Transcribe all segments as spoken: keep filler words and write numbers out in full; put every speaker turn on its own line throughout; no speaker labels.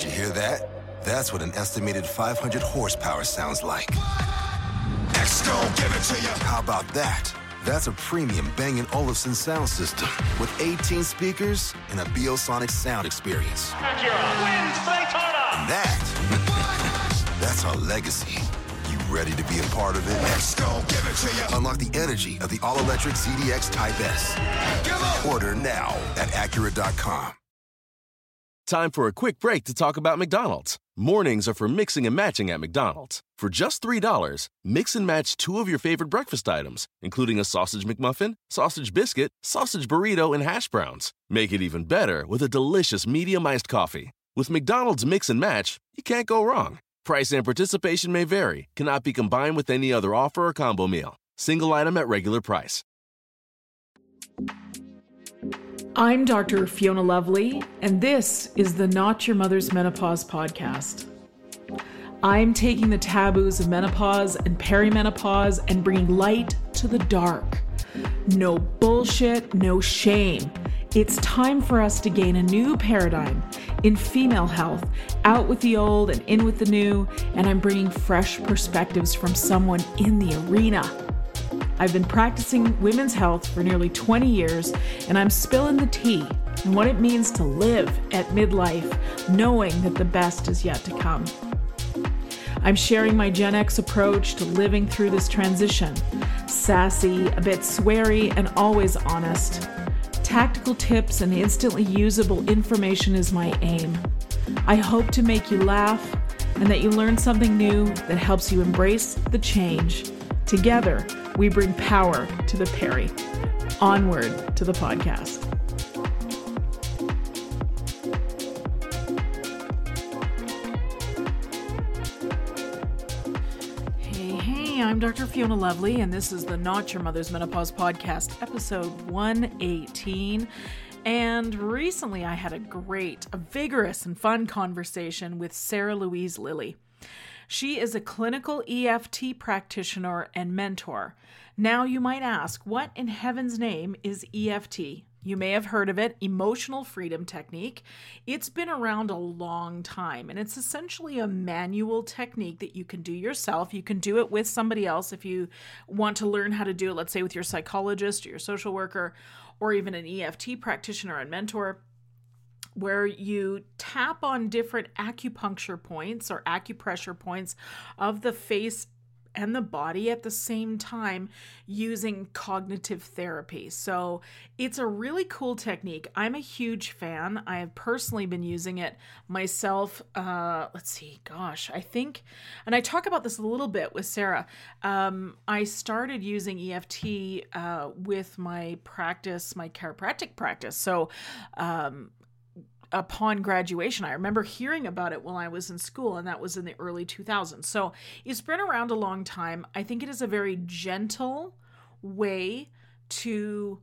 you hear that? That's what an estimated five hundred horsepower sounds like. X gon' give it to you. How about that? That's a premium Bang and Olufsen sound system with eighteen speakers and a Biosonic sound experience.
Acura wins Daytona.
And that, that's our legacy. You ready to be a part of it? X gon' give it to you. Unlock the energy of the all-electric Z D X Type S. Order now at Acura dot com.
Time for a quick break to talk about McDonald's. Mornings are for mixing and matching at McDonald's. For just three dollars, mix and match two of your favorite breakfast items, including a sausage McMuffin, sausage biscuit, sausage burrito, and hash browns. Make it even better with a delicious medium iced coffee. With McDonald's Mix and Match, you can't go wrong. Price and participation may vary, cannot be combined with any other offer or combo meal. Single item at regular price.
I'm Doctor Fiona Lovely, and this is the Not Your Mother's Menopause podcast. I'm taking the taboos of menopause and perimenopause and bringing light to the dark. No bullshit, no shame. It's time for us to gain a new paradigm in female health, out with the old and in with the new, and I'm bringing fresh perspectives from someone in the arena. I've been practicing women's health for nearly twenty years, and I'm spilling the tea on what it means to live at midlife, knowing that the best is yet to come. I'm sharing my Gen X approach to living through this transition. Sassy, a bit sweary, and always honest. Tactical tips and instantly usable information is my aim. I hope to make you laugh and that you learn something new that helps you embrace the change. Together, we bring power to the peri. Onward to the podcast. Hey, hey, I'm Doctor Fiona Lovely, and this is the Not Your Mother's Menopause podcast, episode one eighteen. And recently I had a great, a vigorous and fun conversation with Sarah Louise Lilly. She is a clinical E F T practitioner and mentor. Now you might ask, what in heaven's name is E F T? You may have heard of it, Emotional Freedom Technique. It's been around a long time, and it's essentially a manual technique that you can do yourself. You can do it with somebody else if you want to learn how to do it, let's say with your psychologist or your social worker, or even an E F T practitioner and mentor, where you tap on different acupuncture points or acupressure points of the face and the body at the same time using cognitive therapy. So it's a really cool technique. I'm a huge fan. I have personally been using it myself. Uh, let's see, gosh, I think, and I talk about this a little bit with Sarah. Um, I started using E F T uh, with my practice, my chiropractic practice. So um, upon graduation, I remember hearing about it while I was in school, and that was in the early two thousands. So it's been around a long time. I think it is a very gentle way to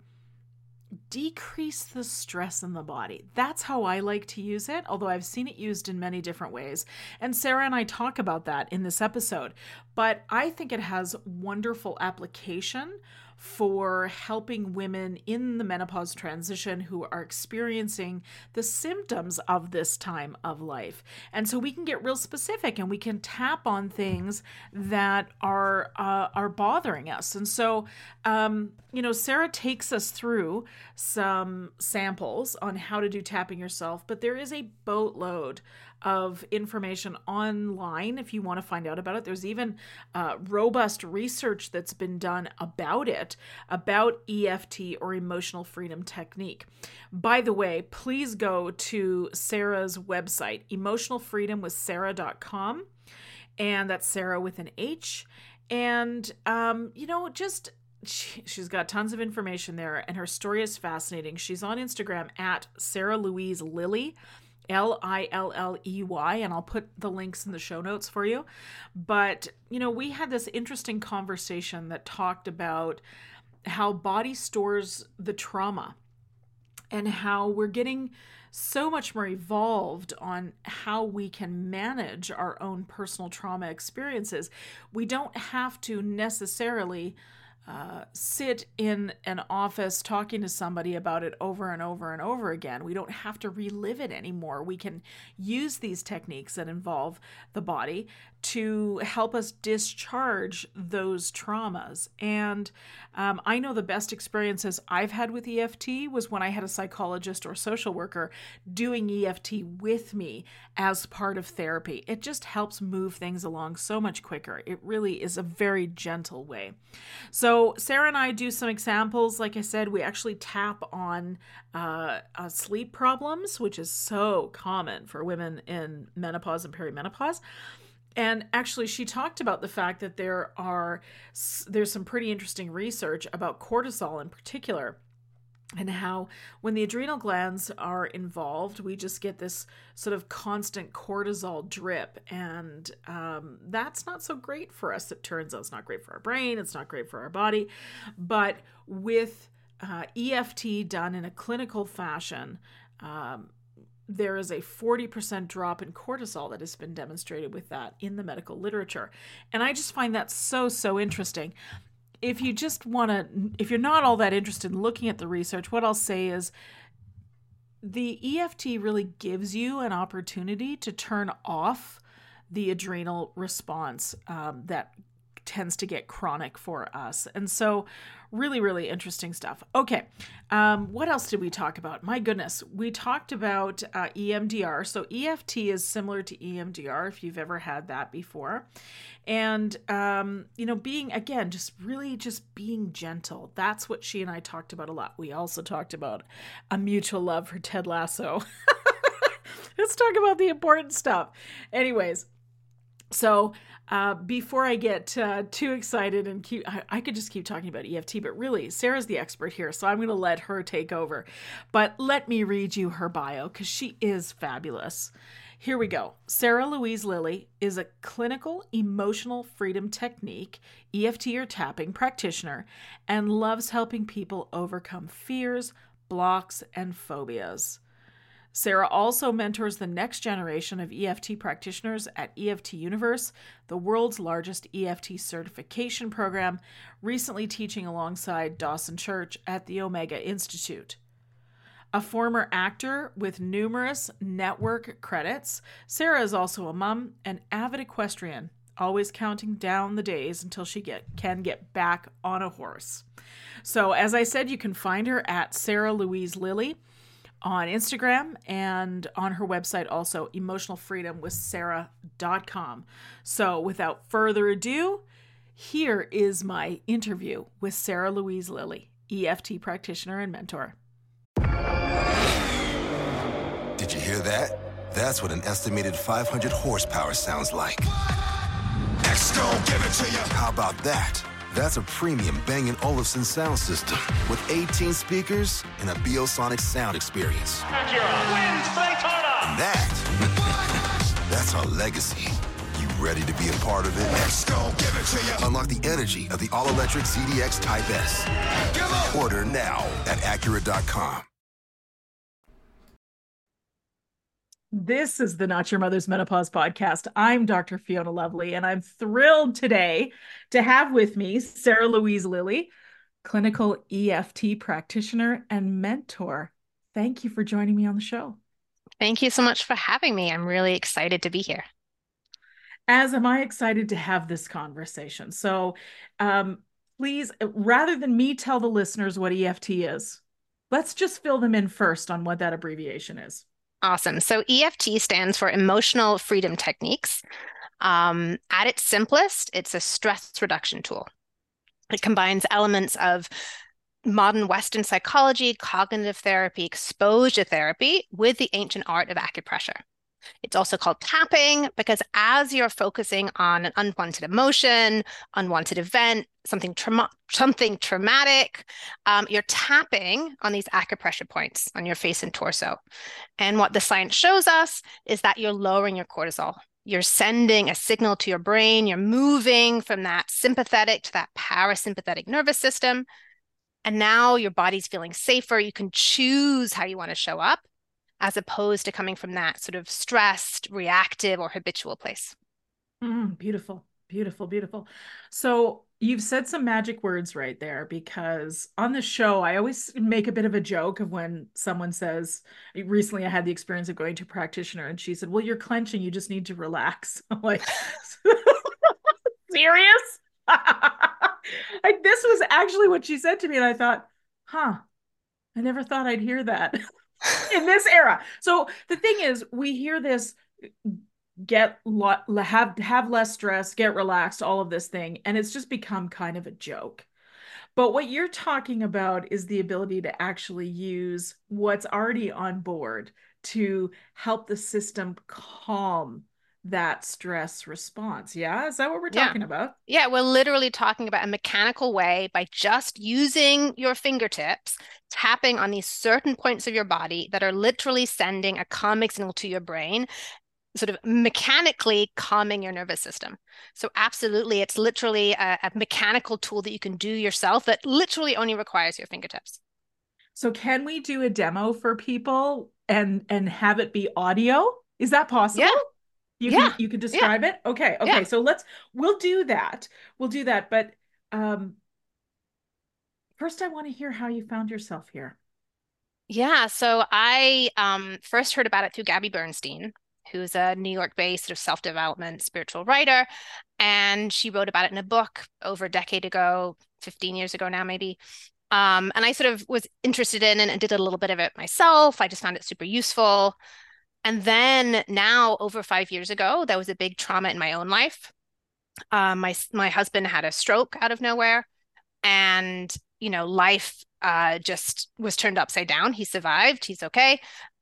decrease the stress in the body. That's how I like to use it, although I've seen it used in many different ways. And Sarah and I talk about that in this episode. But I think it has wonderful application for helping women in the menopause transition who are experiencing the symptoms of this time of life. And so we can get real specific and we can tap on things that are uh, are bothering us. And so, um, you know, Sarah takes us through some samples on how to do tapping yourself, but there is a boatload of information online if you want to find out about it. There's even uh, robust research that's been done about it, about E F T or Emotional Freedom Technique. By the way, please go to Sarah's website, emotional freedom with sarah dot com, and that's Sarah with an H. And, um, you know, just She, she's got tons of information there, and her story is fascinating. She's on Instagram at Sarah Louise Lilly, L I L L E Y, and I'll put the links in the show notes for you. But, you know, we had this interesting conversation that talked about how body stores the trauma and how we're getting so much more evolved on how we can manage our own personal trauma experiences. We don't have to necessarily uh, sit in an office talking to somebody about it over and over and over again. We don't have to relive it anymore. We can use these techniques that involve the body to help us discharge those traumas. And um, I know the best experiences I've had with E F T was when I had a psychologist or social worker doing E F T with me as part of therapy. It just helps move things along so much quicker. It really is a very gentle way. So Sarah and I do some examples. Like I said, we actually tap on uh, uh, sleep problems, which is so common for women in menopause and perimenopause. And actually, she talked about the fact that there are there's some pretty interesting research about cortisol in particular, and how when the adrenal glands are involved, we just get this sort of constant cortisol drip. And um, that's not so great for us. It turns out it's not great for our brain. It's not great for our body. But with uh, E F T done in a clinical fashion, um, there is a forty percent drop in cortisol that has been demonstrated with that in the medical literature. And I just find that so, so interesting. If you just want to, if you're not all that interested in looking at the research, what I'll say is the E F T really gives you an opportunity to turn off the adrenal response um, that tends to get chronic for us. And so really, really interesting stuff. Okay. Um, what else did we talk about? My goodness. We talked about uh, E M D R. So E F T is similar to E M D R if you've ever had that before. And, um, you know, being, again, just really just being gentle. That's what she and I talked about a lot. We also talked about a mutual love for Ted Lasso. Let's talk about the important stuff. Anyways, so uh, before I get uh, too excited and keep, I, I could just keep talking about E F T, but really Sarah's the expert here, so I'm going to let her take over. But let me read you her bio because she is fabulous. Here we go. Sarah Louise Lilley is a clinical emotional freedom technique, E F T or tapping practitioner, and loves helping people overcome fears, blocks, and phobias. Sarah also mentors the next generation of E F T practitioners at E F T Universe, the world's largest E F T certification program, recently teaching alongside Dawson Church at the Omega Institute. A former actor with numerous network credits, Sarah is also a mom and avid equestrian, always counting down the days until she get, can get back on a horse. So as I said, you can find her at Sarah Louise Lilley on Instagram and on her website also, emotional freedom with sarah dot com. So without further ado, here is my interview with Sarah Louise Lilley, E F T practitioner and mentor.
Did you hear that? That's what an estimated five hundred horsepower sounds like. Next, go give it to you. How about that? That's a premium Bang and Olufsen sound system with eighteen speakers and a Biosonic sound experience.
Acura wins Daytona.
And that, that's our legacy. You ready to be a part of it? Let's go, give it to you. Unlock the energy of the all-electric Z D X Type S. Order now at Acura dot com.
This is the Not Your Mother's Menopause podcast. I'm Doctor Fiona Lovely, and I'm thrilled today to have with me Sarah Louise Lilley, clinical E F T practitioner and mentor. Thank you for joining me on the show.
Thank you so much for having me. I'm really excited to be here.
As am I excited to have this conversation. So um, please, rather than me tell the listeners what E F T is, let's just fill them in first on what that abbreviation is.
Awesome. So E F T stands for Emotional Freedom Techniques. Um, at its simplest, it's a stress reduction tool. It combines elements of modern Western psychology, cognitive therapy, exposure therapy with the ancient art of acupressure. It's also called tapping because as you're focusing on an unwanted emotion, unwanted event, something trauma, something traumatic, um, you're tapping on these acupressure points on your face and torso. And what the science shows us is that you're lowering your cortisol. You're sending a signal to your brain. You're moving from that sympathetic to that parasympathetic nervous system. And now your body's feeling safer. You can choose how you want to show up, as opposed to coming from that sort of stressed, reactive, or habitual place.
Mm, beautiful, beautiful, beautiful. So You've said some magic words right there, because on the show, I always make a bit of a joke of when someone says, recently I had the experience of going to a practitioner and she said, well, you're clenching, you just need to relax. I'm like, serious? Like, this was actually what she said to me. And I thought, huh, I never thought I'd hear that in this era. So the thing is, we hear this, get lo- have have less stress, get relaxed, all of this thing, and it's just become kind of a joke. But what you're talking about is the ability to actually use what's already on board to help the system calm that stress response. Yeah, is that what we're
Yeah.
talking about?
Yeah, we're literally talking about a mechanical way by just using your fingertips, tapping on these certain points of your body that are literally sending a calming signal to your brain, sort of mechanically calming your nervous system. So absolutely, it's literally a, a mechanical tool that you can do yourself that literally only requires your fingertips.
So can we do a demo for people and and have it be audio? Is that possible?
Yeah.
You
Yeah.
can you can
Yeah.
describe it? Okay. Okay.
Yeah.
So let's we'll do that. We'll do that. But um first I want to hear how you found yourself here.
Yeah. So I um, first heard about it through Gabby Bernstein, who's a New York-based sort of self-development spiritual writer. And she wrote about it in a book over a decade ago, fifteen years ago now, maybe. Um, and I sort of was interested in it and did a little bit of it myself. I just found it super useful. And then now, over five years ago, there was a big trauma in my own life. Um, my my husband had a stroke out of nowhere, and you know, life uh, just was turned upside down. He survived. He's okay.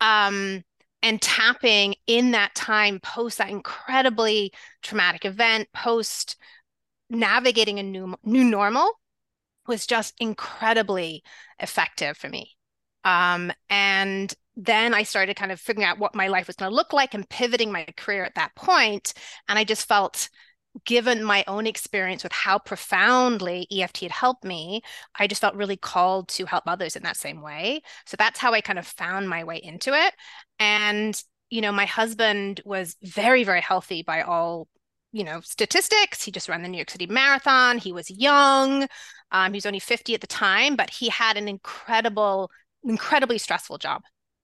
Um, and tapping in that time, post that incredibly traumatic event, post navigating a new new normal, was just incredibly effective for me. Um, and then I started kind of figuring out what my life was going to look like and pivoting my career at that point. And I just felt, given my own experience with how profoundly E F T had helped me, I just felt really called to help others in that same way. So that's how I kind of found my way into it. And, you know, my husband was very, very healthy by all, you know, statistics. He just ran the New York City Marathon. He was young. Um, he was only fifty at the time, but he had an incredible, incredibly stressful job.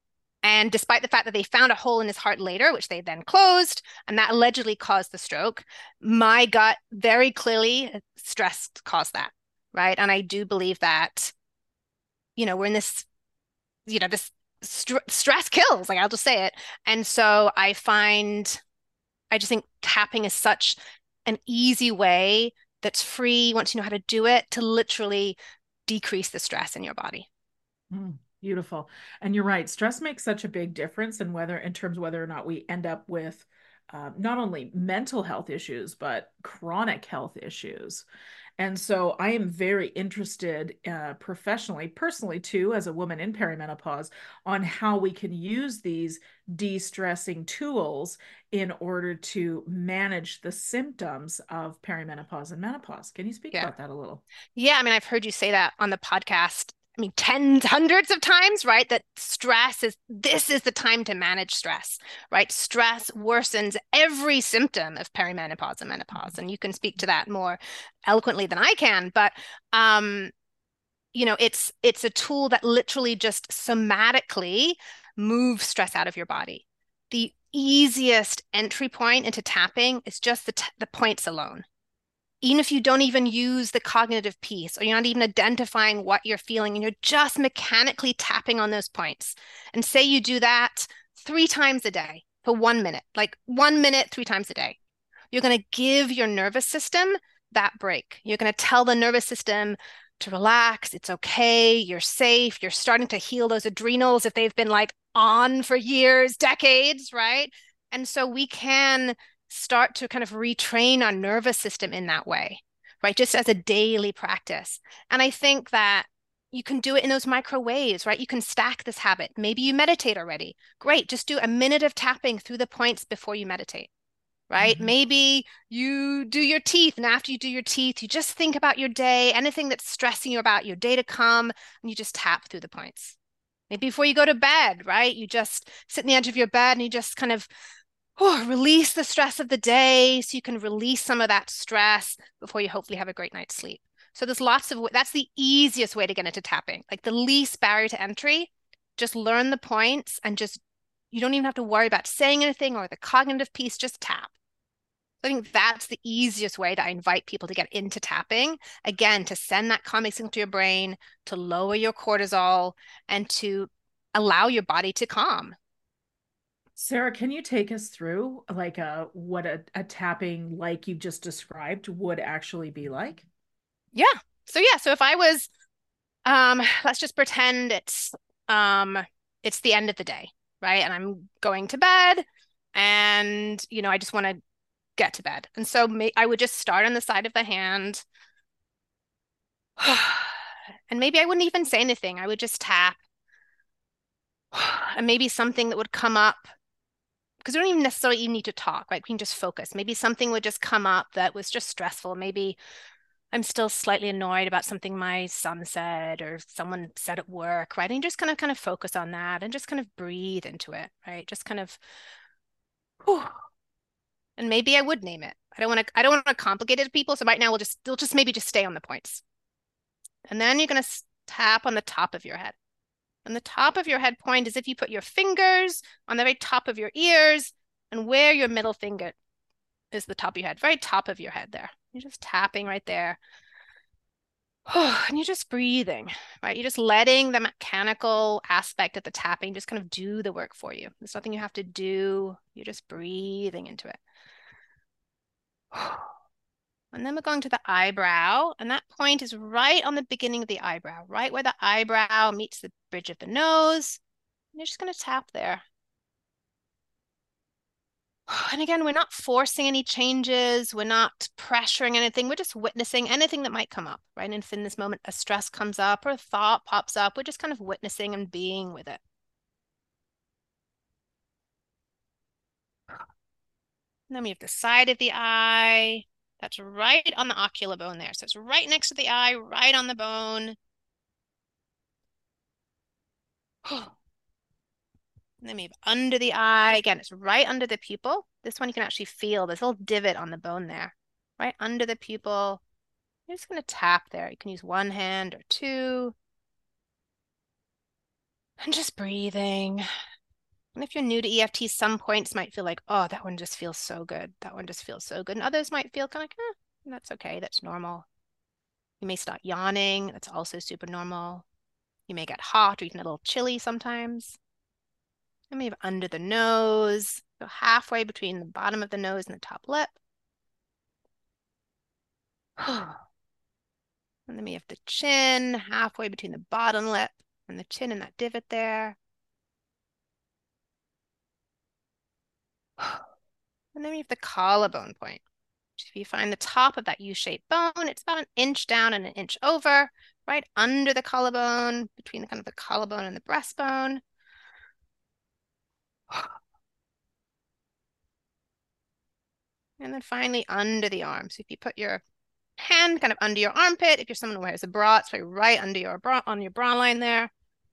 And despite the fact that they found a hole in his heart later, which they then closed, and that allegedly caused the stroke, my gut very clearly, stress caused that, right? And I do believe that, you know, we're in this, you know, this st- stress kills, like I'll just say it. And so I find, I just think tapping is such an easy way that's free once you know how to do it to literally decrease the stress in your body.
Mm. Beautiful. And you're right. Stress makes such a big difference in whether, in terms of whether or not we end up with uh, not only mental health issues, but chronic health issues. And so I am very interested uh, professionally, personally too, as a woman in perimenopause, on how we can use these de-stressing tools in order to manage the symptoms of perimenopause and menopause. Can you speak
Yeah.
about that a little?
Yeah. I mean, I've heard you say that on the podcast. I mean, tens, hundreds of times, right? That stress is, this is the time to manage stress, right? Stress worsens every symptom of perimenopause and menopause. And you can speak to that more eloquently than I can. But, um, you know, it's, it's a tool that literally just somatically moves stress out of your body. The easiest entry point into tapping is just the, t- the points alone. Even if you don't even use the cognitive piece, or you're not even identifying what you're feeling, and you're just mechanically tapping on those points. And say you do that three times a day for one minute, like one minute, three times a day. You're going to give your nervous system that break. You're going to tell the nervous system to relax. It's okay. You're safe. You're starting to heal those adrenals if they've been like on for years, decades, right? And so we can start to kind of retrain our nervous system in that way, right? Just as a daily practice. And I think that you can do it in those micro ways, right? You can stack this habit. Maybe you meditate already. Great. Just do a minute of tapping through the points before you meditate, right? Mm-hmm. Maybe you do your teeth, and after you do your teeth, you just think about your day, anything that's stressing you about your day to come, and you just tap through the points. Maybe before you go to bed, right? You just sit on the edge of your bed and you just kind of oh, release the stress of the day so you can release some of that stress before you hopefully have a great night's sleep. So there's lots of, that's the easiest way to get into tapping, like the least barrier to entry. Just learn the points and just, you don't even have to worry about saying anything or the cognitive piece, just tap. I think that's the easiest way that I invite people to get into tapping. Again, to send that calming signal to your brain, to lower your cortisol, and to allow your body to calm.
Sarah, can you take us through like a what a, a tapping like you just described would actually be like?
Yeah. So yeah, so if I was, um, let's just pretend it's um it's the end of the day, right? And I'm going to bed and you know, I just want to get to bed. And so may, I would just start on the side of the hand. And maybe I wouldn't even say anything. I would just tap. And maybe something that would come up, because we don't even necessarily even need to talk, right? We can just focus. Maybe something would just come up that was just stressful. Maybe I'm still slightly annoyed about something my son said or someone said at work, right? And just kind of kind of focus on that and just kind of breathe into it, right? Just kind of, whew. And maybe I would name it. I don't want to, I don't want to complicate it to people. So right now we'll just, we'll just maybe just stay on the points. And then you're going to tap on the top of your head. And the top of your head point is if you put your fingers on the very top of your ears and where your middle finger is the top of your head, very top of your head there. You're just tapping right there. And you're just breathing, right? You're just letting the mechanical aspect of the tapping just kind of do the work for you. There's nothing you have to do. You're just breathing into it. And then we're going to the eyebrow, and that point is right on the beginning of the eyebrow, right where the eyebrow meets the bridge of the nose. And you're just going to tap there. And again, we're not forcing any changes. We're not pressuring anything. We're just witnessing anything that might come up, right? And if in this moment a stress comes up or a thought pops up, we're just kind of witnessing and being with it. And then we have the side of the eye. That's right on the ocular bone there. So it's right next to the eye, right on the bone. And then we have under the eye. Again, it's right under the pupil. This one you can actually feel this little divot on the bone there. Right under the pupil. You're just going to tap there. You can use one hand or two. And just breathing. And if you're new to E F T, some points might feel like, oh, that one just feels so good. That one just feels so good. And others might feel kind of like, eh, that's okay. That's normal. You may start yawning. That's also super normal. You may get hot or even a little chilly sometimes. And maybe under the nose, so halfway between the bottom of the nose and the top lip. And then we have the chin, halfway between the bottom lip and the chin and that divot there. And then we have the collarbone point. If you find the top of that U-shaped bone, it's about an inch down and an inch over, right under the collarbone, between the kind of the collarbone and the breastbone. And then finally under the arm. So if you put your hand kind of under your armpit, if you're someone who wears a bra, it's right under your bra, on your bra line there.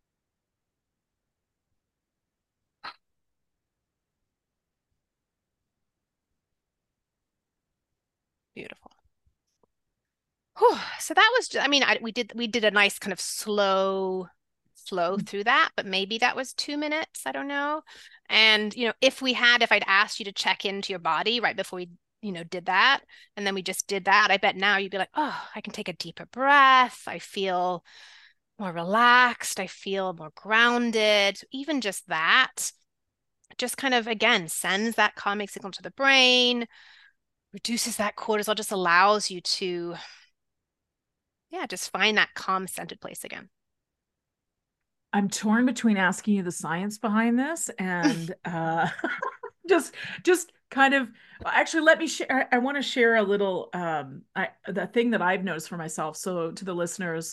Beautiful. Whew. So that was, just, I mean, I, we did we did a nice kind of slow flow through that, but maybe that was two minutes. I don't know. And, you know, if we had, if I'd asked you to check into your body right before we, you know, did that, and then we just did that, I bet now you'd be like, oh, I can take a deeper breath. I feel more relaxed. I feel more grounded. Even just that just kind of, again, sends that calming signal to the brain, reduces that cortisol, just allows you to, yeah, just find that calm centered place again.
I'm torn between asking you the science behind this and uh, just just kind of actually let me share. I, I want to share a little um, I, the thing that I've noticed for myself. So to the listeners,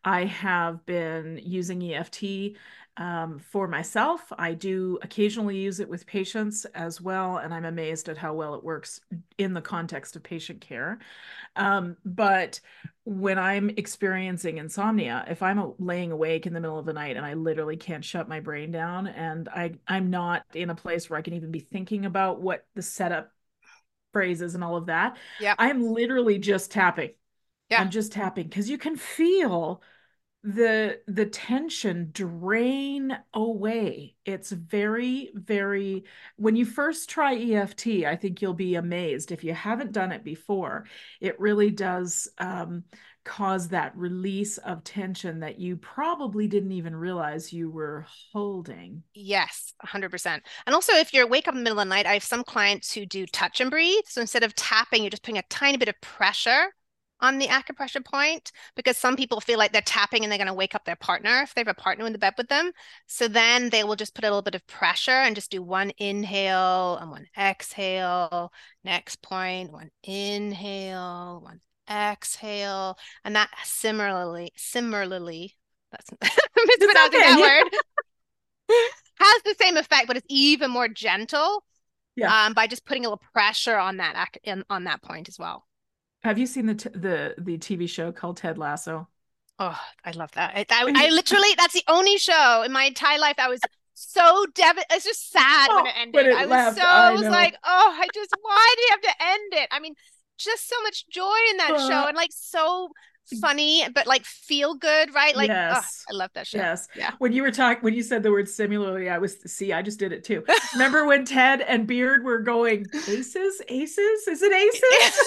I have been using E F T um, for myself. I do occasionally use it with patients as well, and I'm amazed at how well it works in the context of patient care. Um, but when I'm experiencing insomnia, if I'm laying awake in the middle of the night and I literally can't shut my brain down, and I I'm not in a place where I can even be thinking about what the setup phrases and all of that,
Yeah.
I'm literally just tapping.
Yeah.
I'm just tapping because you can feel the the tension drain away. It's very, very, when you first try E F T, I think you'll be amazed. If you haven't done it before, it really does um, cause that release of tension that you probably didn't even realize you were holding.
Yes, one hundred percent. And also, if you're wake up in the middle of the night, I have some clients who do touch and breathe. So instead of tapping, you're just putting a tiny bit of pressure on the acupressure point, because some people feel like they're tapping and they're going to wake up their partner if they have a partner in the bed with them. So then they will just put a little bit of pressure and just do one inhale and one exhale. Next point, one inhale, one exhale. And that similarly, similarly, that's mispronouncing
okay,
that
yeah.
word, has the same effect, but it's even more gentle.
Yeah.
Um, by just putting a little pressure on that ac- on that point as well.
Have you seen the t the the T V show called Ted Lasso?
Oh, I love that. I, I, I literally, that's the only show in my entire life I was so devastated. It's just sad when
Oh,
it ended.
when it
I was
left,
so,
I
I was
know.
like, oh, I just, why do you have to end it? I mean, just so much joy in that
Uh,
show, and like so funny, but like feel good, right? Like, oh,
Yes.
I love that show.
Yes.
Yeah.
When you were talking, when you said the word similarly, I was, see, I just did it too. Remember when Ted and Beard were going, aces, aces? Is it aces?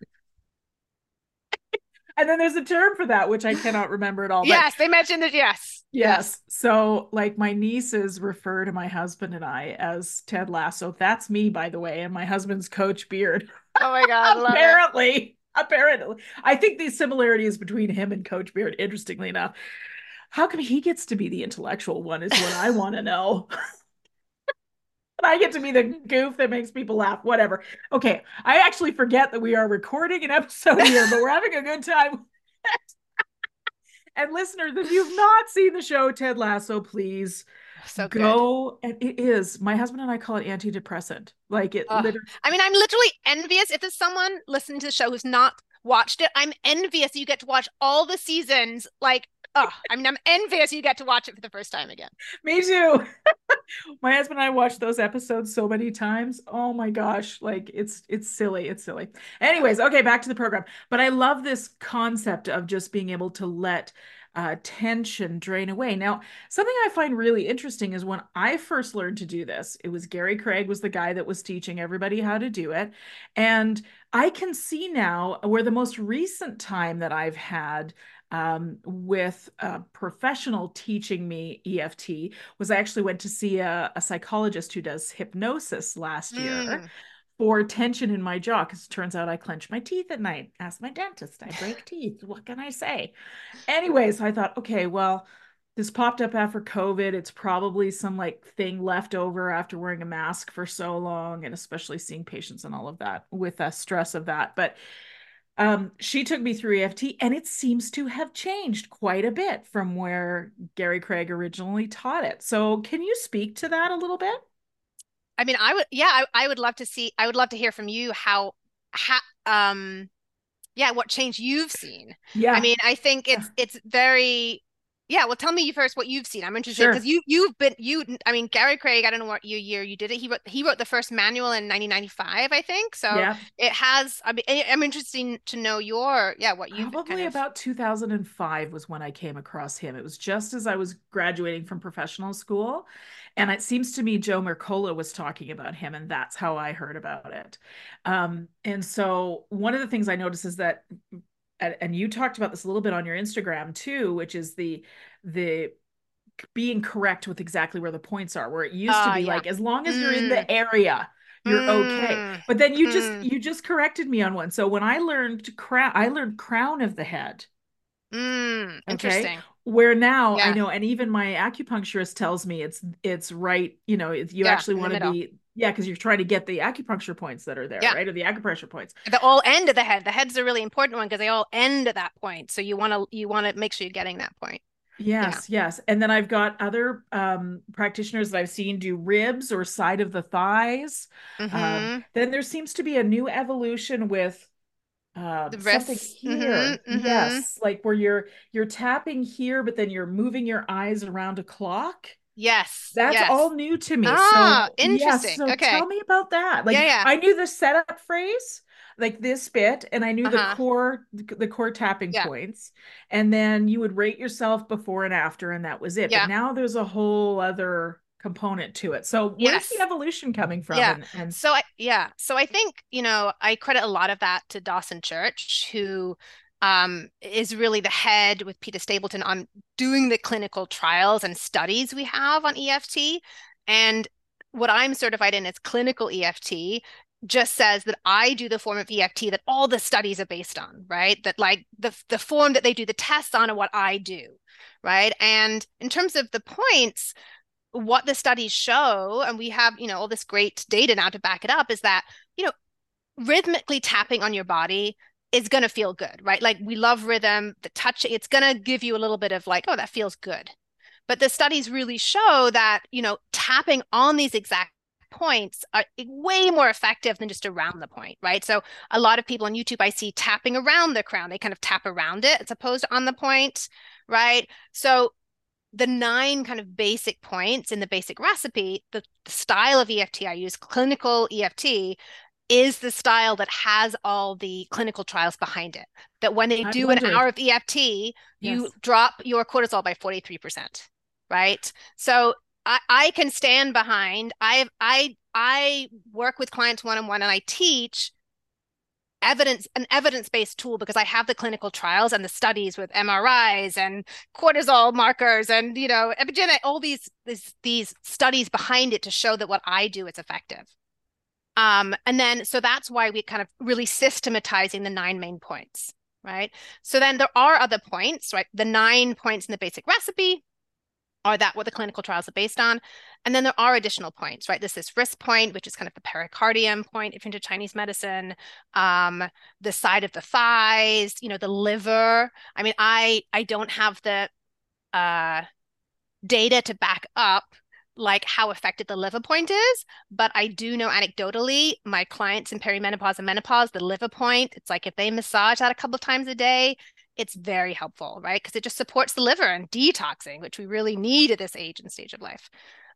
And then there's a term for that, which I cannot remember at all.
Yes,
But
they mentioned it. Yes.
yes. So, like, my nieces refer to my husband and I as Ted Lasso. That's me, by the way, and my husband's Coach Beard.
Oh my God, I love it.
Apparently, apparently. I think the similarities between him and Coach Beard, interestingly enough, how come he gets to be the intellectual one is what I want to know. And I get to be the goof that makes people laugh, whatever. Okay, I actually forget that we are recording an episode here, but we're having a good time. And listeners, if you've not seen the show Ted Lasso, please
So good.
go. And it is, my husband and I call it antidepressant. Like it
Oh,
literally.
I mean, I'm literally envious if there's someone listening to the show who's not watched it. I'm envious you get to watch all the seasons. Like, oh, I mean, I'm envious you get to watch it for the first time again.
Me too. My husband and I watched those episodes so many times. Oh my gosh, like it's it's silly, it's silly. Anyways, okay, back to the program. But I love this concept of just being able to let uh, tension drain away. Now, something I find really interesting is when I first learned to do this, it was Gary Craig was the guy that was teaching everybody how to do it. And I can see now where the most recent time that I've had um, with a professional teaching me E F T was I actually went to see a, a psychologist who does hypnosis last year
Mm.
for tension in my jaw, because it turns out I clench my teeth at night. Ask my dentist, I break teeth. What can I say? Anyways, I thought, okay, well, this popped up after COVID. It's probably some like thing left over after wearing a mask for so long, and especially seeing patients and all of that with the stress of that. But um, she took me through E F T, and it seems to have changed quite a bit from where Gary Craig originally taught it. So, can you speak to that a little bit?
I mean, I would, yeah, I, I would love to see, I would love to hear from you how, how, um, yeah, what change you've seen.
Yeah.
I mean, I think it's, it's very, yeah, well, tell me first what you've seen. I'm interested because
Sure.
you, you've been, you, I mean, Gary Craig, I don't know what year, year you did it. He wrote, he wrote the first manual in nineteen ninety-five, I think. So
Yeah.
it has, I mean, I- I'm interested to know your, yeah, what you've kind
Probably
of,
about two thousand five was when I came across him. It was just as I was graduating from professional school. And it seems to me Joe Mercola was talking about him, and that's how I heard about it. Um, and so one of the things I noticed is that, and and you talked about this a little bit on your Instagram too, which is the the being correct with exactly where the points are, where it used to
uh,
be
yeah.
like, as long as you're in
Mm,
the area, you're okay.
mm,
But then you just
mm,
you just corrected me on one. So when I learned crown, I learned crown of the head.
mm,
Okay.
interesting.
Where now I
Yeah.
know, and even my acupuncturist tells me it's it's right, you know, if you
Yeah,
actually
in the
want to
middle.
be, yeah, because you're trying to get the acupuncture points that are there,
Yeah.
right? Or the acupressure points.
The all end of the head. The head's a really important one because they all end at that point. So you want to you want to make sure you're getting that point. Yeah.
Yes, yes. And then I've got other um, practitioners that I've seen do ribs or side of the thighs. Um,
Mm-hmm.
then there seems to be a new evolution with um,
The
something
wrists.
here.
Mm-hmm. Mm-hmm.
Yes, like where you're you're tapping here, but then you're moving your eyes around a clock.
Yes.
That's
Yes.
all new to me.
Ah,
So, yes.
interesting.
So
Okay.
tell me about that.
Yeah,
Like,
yeah.
I knew the setup phrase, like this bit, and I knew the
Uh-huh.
core, the core tapping
Yeah.
points. And then you would rate yourself before and after, and that was it. But
Yeah.
now there's a whole other component to it. So, where's the
Yes.
evolution coming from?
Yeah.
And and
So I yeah. So I think, you know, I credit a lot of that to Dawson Church, who um is really the head with Peter Stapleton on doing the clinical trials and studies we have on E F T. And what I'm certified in is clinical E F T just says that I do the form of E F T that all the studies are based on, right? That like the the form that they do the tests on are what I do, right? And in terms of the points, what the studies show, and we have, you know, all this great data now to back it up, is that, you know, rhythmically tapping on your body is going to feel good, right? Like we love rhythm, the touch, it's going to give you a little bit of like, oh, that feels good. But the studies really show that, you know, tapping on these exact points are way more effective than just around the point, right? So a lot of people on YouTube I see tapping around the crown, they kind of tap around it as opposed to on the point, right? So the nine kind of basic points in the basic recipe, the, the style of E F T I use, clinical E F T, is the style that has all the clinical trials behind it. That when they
I
do an hour
wondered.
of E F T, you
Yes.
drop your cortisol by forty-three percent, right? So I, I can stand behind, I I I work with clients one-on-one and I teach evidence an evidence-based tool because I have the clinical trials and the studies with M R Is and cortisol markers and, you know, epigenetic, all these, these these studies behind it to show that what I do is effective. Um, and then so that's why we kind of really systematizing the nine main points, right? So then there are other points, right? The nine points in the basic recipe are that what the clinical trials are based on. And then there are additional points, right? There's this wrist point, which is kind of the pericardium point if you're into Chinese medicine, um, the side of the thighs, you know, the liver. I mean, I I don't have the uh, data to back up like how effective the liver point is, but I do know anecdotally, my clients in perimenopause and menopause, the liver point, it's like if they massage that a couple of times a day, it's very helpful, right? Because it just supports the liver and detoxing, which we really need at this age and stage of life.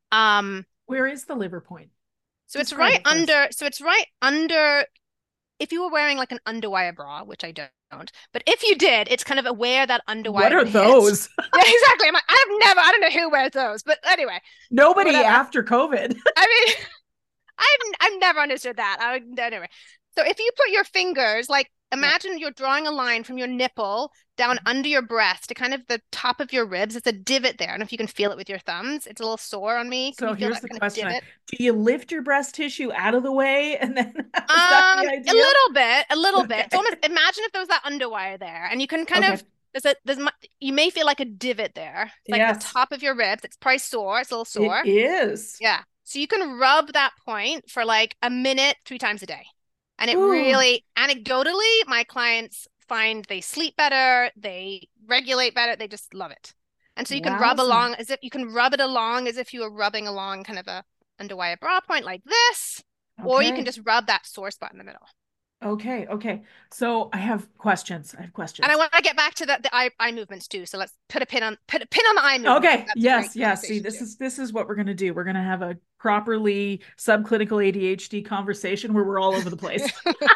Um,
Where is the liver point?
so it's
Describe
right
it for us.
under, so it's right under, if you were wearing like an underwire bra, which I don't, but if you did, it's kind of where that underwire
What are
would hit.
those?
Yeah, exactly. I'm like, I've never, I don't know who wears those, but anyway,
Nobody
whatever.
after COVID.
I mean, I've I've never understood that. I would, anyway. So if you put your fingers, like imagine yeah. you're drawing a line from your nipple down under your breast to kind of the top of your ribs. It's a divot there. I don't know if you can feel it with your thumbs. It's a little sore on me. Can
so
you feel
here's
that
the
kind
question.
Of
Do you lift your breast tissue out of the way and then is
um,
that the idea?
A little bit, a little
okay.
bit. It's almost, imagine if there was that underwire there and you can kind
okay.
of, there's a, there's, you may feel like a divot there. It's like yes. the top of your ribs. It's probably sore. It's a little sore.
It is.
Yeah. So you can rub that point for like a minute, three times a day. And it
Ooh.
really, anecdotally, my clients find they sleep better, they regulate better, they just love it. And so you can Wowza. rub along as if you can rub it along as if you were rubbing along kind of a underwire bra point like this, okay. or you can just rub that sore spot in the middle.
Okay, okay. So I have questions. I have questions.
And I want to get back to the, the eye, eye movements too. So let's put a pin on put a pin on the eye movement.
Okay. Yes, yes. See, this too. is this is what we're gonna do. We're gonna have a properly subclinical A D H D conversation where we're all over the place.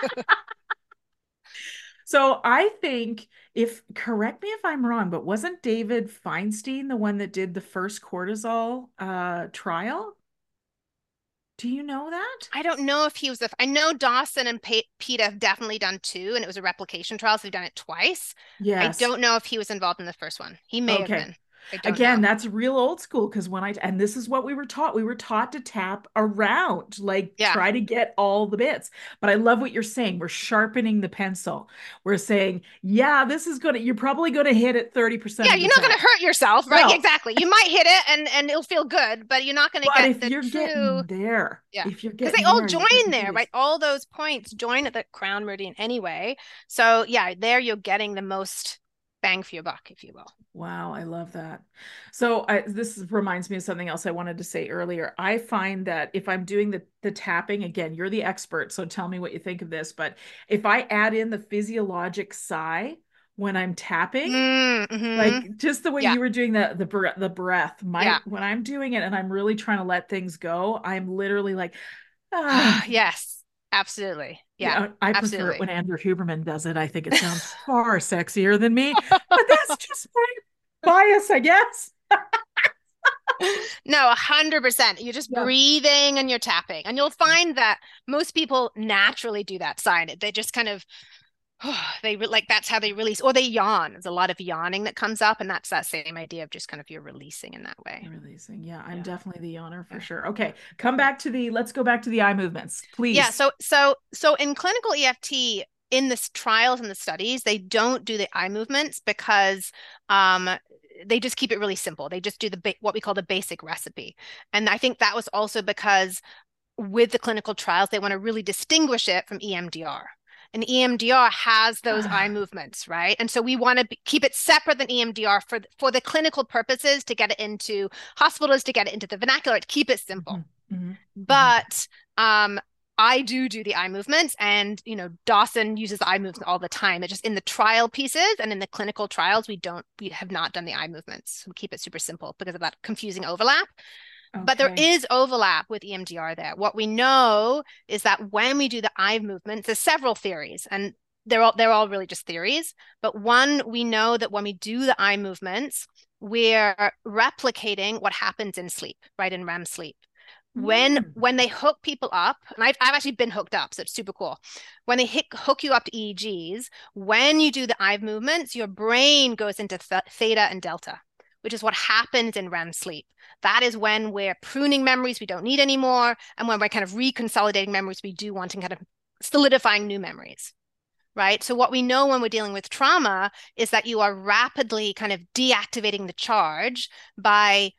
So I think if correct me if I'm wrong, but wasn't David Feinstein the one that did the first cortisol uh trial? Do you know that?
I don't know if he was, a, I know Dawson and P- Pete have definitely done two, and it was a replication trial, so they've done it twice. Yes. I don't know if he was involved in the first one. He may okay. have been. I don't
Again,
know.
that's real old school because when I, and this is what we were taught. We were taught to tap around, like
Yeah.
try to get all the bits. But I love what you're saying. We're sharpening the pencil. We're saying, yeah, this is going to, you're probably going to hit it thirty percent
Yeah,
of the
you're not going
time.
to hurt yourself, right?
No.
Exactly. You might hit it and and it'll feel good, but you're not going to
But
get
if
the
you're
true.
getting there,
Yeah.
if you're
Because they
getting
all
there, you're
join
getting
there,
through this.
right? All those points join at the crown meridian anyway. So yeah, there you're getting the most bang for your buck, if you will.
Wow, I love that. So I, this reminds me of something else I wanted to say earlier. I find that if I'm doing the the tapping, again, you're the expert, so tell me what you think of this. But if I add in the physiologic sigh when I'm tapping,
Mm-hmm.
like just the way
Yeah.
you were doing the the breath, the breath, my
Yeah.
when I'm doing it and I'm really trying to let things go, I'm literally like, ah.
Yes, absolutely. Yeah,
Yeah, I prefer it
absolutely.
when Andrew Huberman does it. I think it sounds far sexier than me, but that's just my bias, I guess.
No, a hundred percent. You're just
Yeah.
breathing and you're tapping. And you'll find that most people naturally do that sign. They just kind of they like that's how they release, or they yawn. There's a lot of yawning that comes up, and that's that same idea of just kind of you're releasing in that way.
Releasing. Yeah, I'm
Yeah.
definitely the yawner for
Yeah.
sure. Okay, come
Yeah.
back to the, let's go back to the eye movements,
Yeah.
please.
So so so in clinical E F T, in the trials and the studies, they don't do the eye movements because um they just keep it really simple. They just do the what we call the basic recipe. And I think that was also because with the clinical trials, they want to really distinguish it from E M D R. And E M D R has those eye movements, right? And so we want to be, keep it separate than E M D R for, for the clinical purposes, to get it into hospitals, to get it into the vernacular, to keep it simple.
Mm-hmm. Mm-hmm.
But um, I do do the eye movements, and you know Dawson uses the eye movements all the time. It's just in the trial pieces and in the clinical trials, we don't, we have not done the eye movements. We keep it super simple because of that confusing overlap.
Okay.
But there is overlap with E M D R there. What we know is that when we do the eye movements, there's several theories, and they're all they're all really just theories. But one, we know that when we do the eye movements, we're replicating what happens in sleep, right, in R E M sleep. When
Mm.
when they hook people up, and I've I've actually been hooked up, so it's super cool. When they hit, hook you up to E E Gs, when you do the eye movements, your brain goes into th- theta and delta, which is what happens in R E M sleep. That is when we're pruning memories we don't need anymore, and when we're kind of reconsolidating memories we do want, and kind of solidifying new memories, right? So what we know when we're dealing with trauma is that you are rapidly kind of deactivating the charge by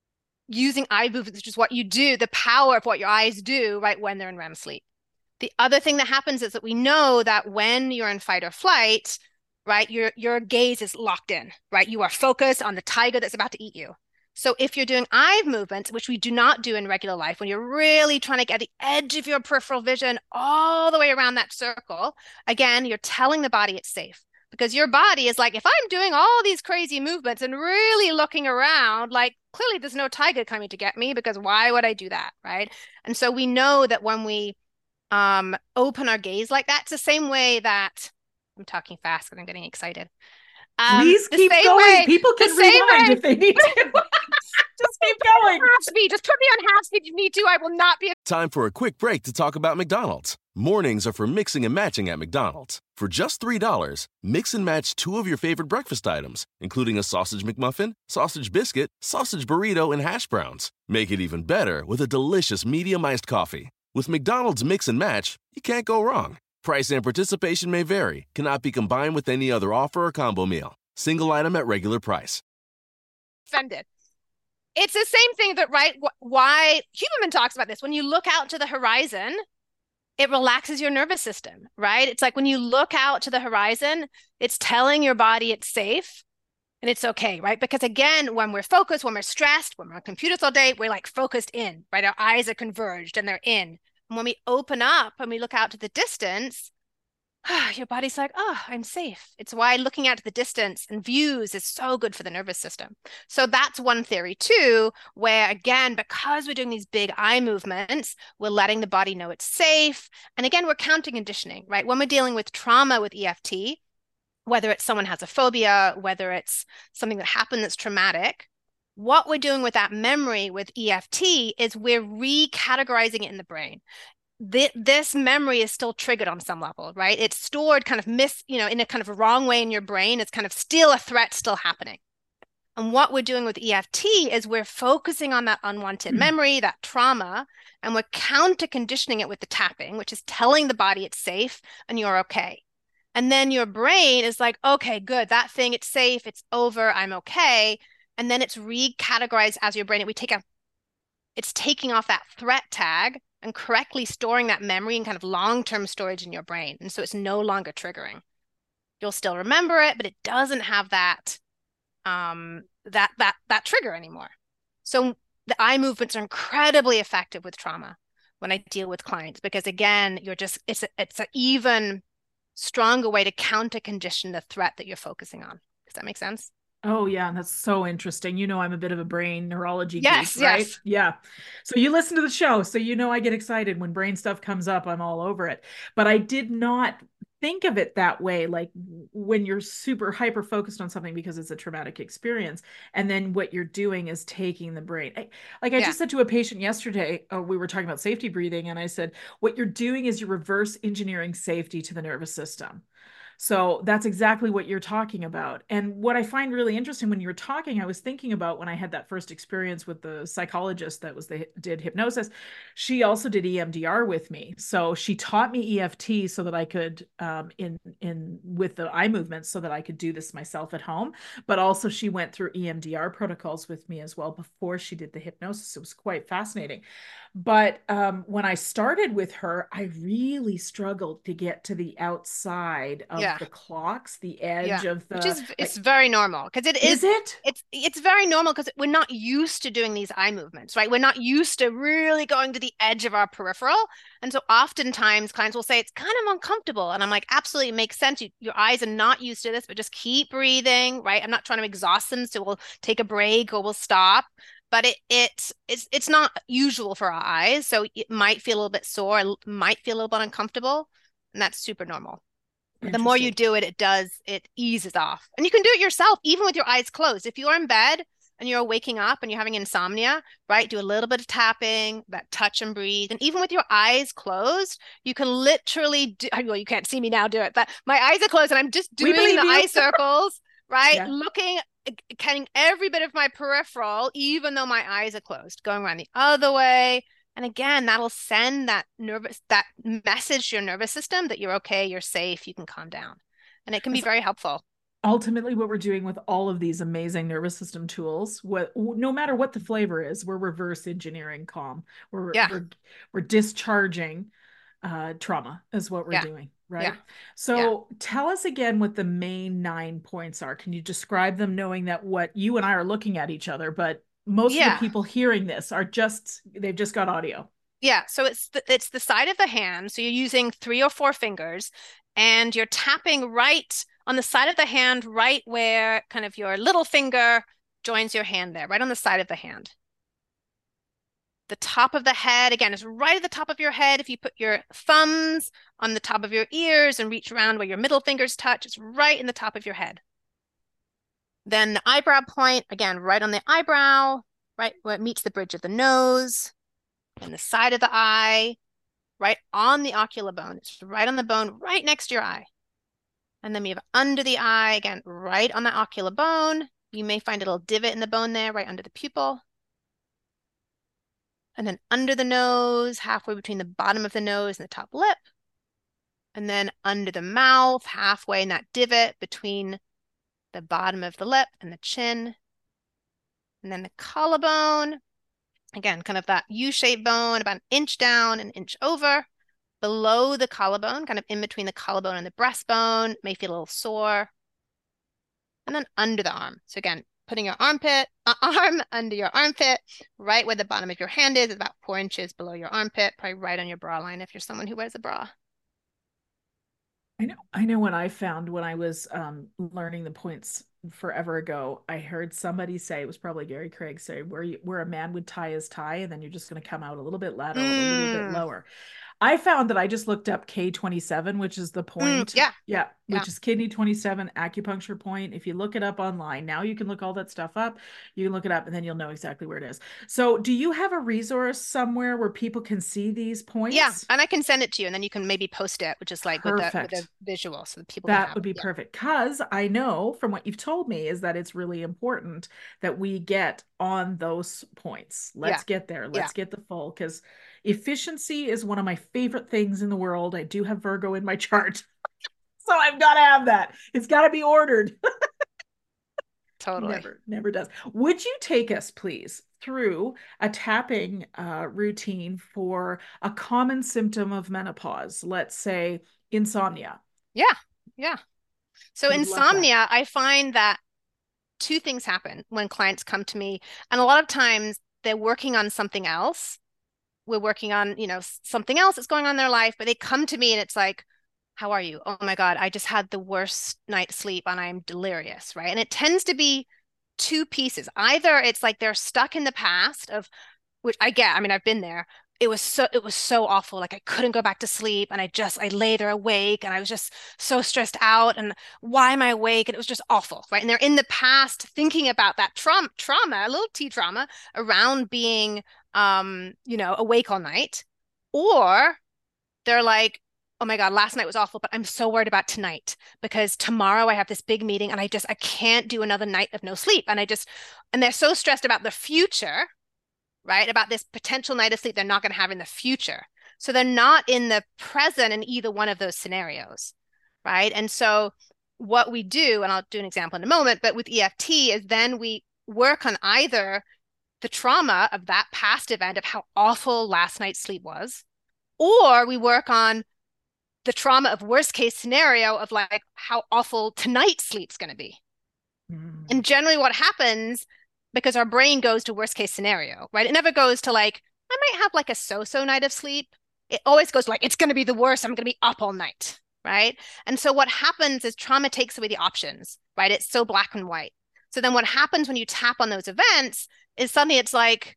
using eye movements, which is what you do, the power of what your eyes do, right, when they're in R E M sleep. The other thing that happens is that we know that when you're in fight or flight, right, your your gaze is locked in, right? You are focused on the tiger that's about to eat you. So if you're doing eye movements, which we do not do in regular life, when you're really trying to get the edge of your peripheral vision all the way around that circle, again, you're telling the body it's safe. Because your body is like, if I'm doing all these crazy movements and really looking around, like clearly there's no tiger coming to get me, because why would I do that, right? And so we know that when we um, open our gaze like that, it's the same way that, I'm talking fast because I'm getting excited. Um,
Please keep going.
Way,
People can rewind way. If they need to. Just keep going.
Half speed. Just put me on half speed if you need to. I will not be. A-
Time for a quick break to talk about McDonald's. Mornings are for mixing and matching at McDonald's. For just three dollars, mix and match two of your favorite breakfast items, including a sausage McMuffin, sausage biscuit, sausage burrito, and hash browns. Make it even better with a delicious medium iced coffee. With McDonald's Mix and Match, you can't go wrong. Price and participation may vary. Cannot be combined with any other offer or combo meal. Single item at regular price.
Offended. It's the same thing that, right, why Huberman talks about this. When you look out to the horizon, it relaxes your nervous system, right? It's like when you look out to the horizon, it's telling your body it's safe and it's okay, right? Because again, when we're focused, when we're stressed, when we're on computers all day, we're like focused in, right? Our eyes are converged and they're in. And when we open up and we look out to the distance, your body's like, oh, I'm safe. It's why looking out to the distance and views is so good for the nervous system. So that's one theory too, where again, because we're doing these big eye movements, we're letting the body know it's safe. And again, we're counter conditioning, right? When we're dealing with trauma with E F T, whether it's someone has a phobia, whether it's something that happened that's traumatic, what we're doing with that memory with E F T is we're recategorizing it in the brain. This memory is still triggered on some level, right? It's stored kind of miss, you know, in a kind of a wrong way in your brain. It's kind of still a threat still happening. And what we're doing with E F T is we're focusing on that unwanted memory, that trauma, and we're counter conditioning it with the tapping, which is telling the body it's safe and you're okay. And then your brain is like, okay, good, that thing, it's safe, it's over, I'm okay. And then it's recategorized as your brain. We take a, it's taking off that threat tag and correctly storing that memory in kind of long-term storage in your brain. And so it's no longer triggering. You'll still remember it, but it doesn't have that um, that that that trigger anymore. So the eye movements are incredibly effective with trauma when I deal with clients, because again, you're just it's a, it's an even stronger way to counter condition the threat that you're focusing on. Does that make sense?
Oh yeah, and that's so interesting. You know, I'm a bit of a brain neurology
Yes,
geek, right?
yes.
Yeah. So you listen to the show, so you know I get excited when brain stuff comes up, I'm all over it. But I did not think of it that way, like when you're super hyper focused on something because it's a traumatic experience, and then what you're doing is taking the brain. I, like I
Yeah.
just said to a patient yesterday, uh, we were talking about safety breathing, and I said, what you're doing is you're reverse engineering safety to the nervous system. So that's exactly what you're talking about. And what I find really interesting when you were talking, I was thinking about when I had that first experience with the psychologist that was the did hypnosis. She also did E M D R with me. So she taught me E F T so that I could um, in in with the eye movements so that I could do this myself at home. But also she went through E M D R protocols with me as well before she did the hypnosis. It was quite fascinating. But um, when I started with her, I really struggled to get to the outside of
Yeah.
the clocks, the
Yeah,
edge of
which
the,
is it's
like,
very normal because it
is
is
it?
it's it's very normal because we're not used to doing these eye movements, right? We're not used to really going to the edge of our peripheral. And so oftentimes clients will say it's kind of uncomfortable. And I'm like, absolutely, it makes sense. You, your eyes are not used to this, but just keep breathing, right? I'm not trying to exhaust them, so we'll take a break or we'll stop. But it it's it's it's not usual for our eyes. So it might feel a little bit sore, might feel a little bit uncomfortable, and that's super normal. The more you
Interesting.
do it, it does, it eases off. And you can do it yourself, even with your eyes closed. If you're in bed and you're waking up and you're having insomnia, right? Do a little bit of tapping, that touch and breathe. And even with your eyes closed, you can literally do, well, you can't see me now do it, but my eyes are closed and I'm just
We
doing
believe
the
you.
eye circles, right?
Yeah.
Looking, cutting every bit of my peripheral, even though my eyes are closed, going around the other way. And again, that'll send that nervous that message to your nervous system that you're okay, you're safe, you can calm down. And it can be
That's
very helpful.
ultimately what we're doing with all of these amazing nervous system tools. What, no matter what the flavor is, we're reverse engineering calm. We're
Yeah,
we're we're discharging uh, trauma is what we're
yeah,
doing,
yeah,
right?
yeah.
So tell us again what the main nine points are. Can you describe them, knowing that what you and I are looking at each other, but most of the
Yeah.
people hearing this are just they've just got audio.
Yeah. So it's the, it's the side of the hand. So you're using three or four fingers and you're tapping right on the side of the hand, right where kind of your little finger joins your hand there, right on the side of the hand. The top of the head, again, is right at the top of your head. If you put your thumbs on the top of your ears and reach around where your middle fingers touch, it's right in the top of your head. Then the eyebrow point, again, right on the eyebrow, right where it meets the bridge of the nose, and the side of the eye, right on the ocular bone. It's right on the bone, right next to your eye. And then we have under the eye, again, right on the ocular bone. You may find a little divot in the bone there, right under the pupil. And then under the nose, halfway between the bottom of the nose and the top lip. And then under the mouth, halfway in that divot between the bottom of the lip and the chin. And then the collarbone, again, kind of that U-shaped bone, about an inch down, an inch over. Below the collarbone, kind of in between the collarbone and the breastbone, may feel a little sore. And then under the arm. So again, putting your armpit, uh, arm under your armpit, right where the bottom of your hand is, about four inches below your armpit, probably right on your bra line if you're someone who wears a bra.
I know. I know when I found when I was um, learning the points forever ago, I heard somebody say, it was probably Gary Craig say, where you, where a man would tie his tie, and then you're just going to come out a little bit lateral, a little bit
Mm,
lower. I found that I just looked up K twenty-seven, which is the
Mm,
point.
yeah.
Yeah,
Yeah.
which is kidney twenty-seven acupuncture point. If you look it up online, now you can look all that stuff up. You can look it up and then you'll know exactly where it is. So, do you have a resource somewhere where people can see these
Yeah.
points?
And I can send it to you and then you can maybe post it, which is like with the with a
Perfect.
visual so that people can
That
have
would
it.
be
Yeah.
perfect. Because I know from what you've told me is that it's really important that we get on those points.
Yeah.
Let's get there.
Yeah.
Let's get the full, because efficiency is one of my favorite things in the world. I do have Virgo in my chart. So I've got to have that. It's got to be ordered.
Totally.
Never, never does. Would you take us, please, through a tapping uh, routine for a common symptom of menopause? Let's say insomnia.
Yeah. Yeah. So
Would love that.
insomnia, I find that two things happen when clients come to me. And a lot of times they're working on something else. We're working on, you know, something else that's going on in their life, but they come to me and it's like, how are you? Oh my God, I just had the worst night's sleep and I'm delirious, right? And it tends to be two pieces. Either it's like they're stuck in the past of, which I get, I mean, I've been there. It was so, it was so awful. Like I couldn't go back to sleep and I just, I lay there awake and I was just so stressed out and why am I awake? And it was just awful, right? And they're in the past thinking about that trauma, trauma, a little T trauma around being, um, you know, awake all night. Or they're like, oh my God, last night was awful, but I'm so worried about tonight because tomorrow I have this big meeting and I just, I can't do another night of no sleep. And I just, and they're so stressed about the future, right? About this potential night of sleep they're not going to have in the future. So they're not in the present in either one of those scenarios, right? And so what we do, and I'll do an example in a moment, but with E F T is then we work on either the trauma of that past event of how awful last night's sleep was, or we work on the trauma of worst case scenario of like how awful tonight's sleep's going to be. Mm. And generally what happens, because our brain goes to worst case scenario, right? It never goes to like, I might have like a so-so night of sleep. It always goes to like, it's going to be the worst. I'm going to be up all night, right? And so what happens is trauma takes away the options, right? It's so black and white. So then what happens when you tap on those events is suddenly it's like,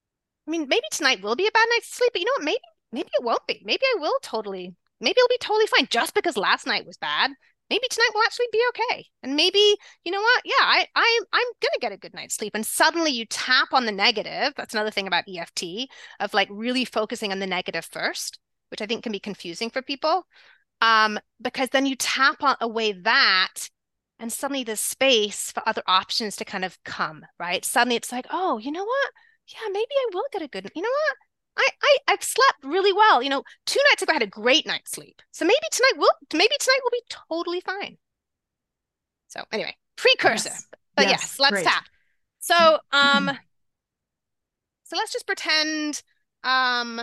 I mean, maybe tonight will be a bad night's sleep, but you know what? Maybe, maybe it won't be. Maybe I will totally, maybe it'll be totally fine just because last night was bad. Maybe tonight will actually be okay. And maybe, you know what? Yeah, I, I, I'm going to get a good night's sleep. And suddenly you tap on the negative. That's another thing about E F T of like really focusing on the negative first, which I think can be confusing for people. Um, because then you tap on away that and suddenly there's space for other options to kind of come, right? Suddenly it's like, oh, you know what? Yeah, maybe I will get a good, you know what? I, I, I've slept really well. You know, two nights ago I had a great night's sleep. So maybe tonight will, maybe tonight will be totally fine. So anyway, precursor,
yes.
but
yes,
yes, let's
great.
tap. So, um, so let's just pretend, um,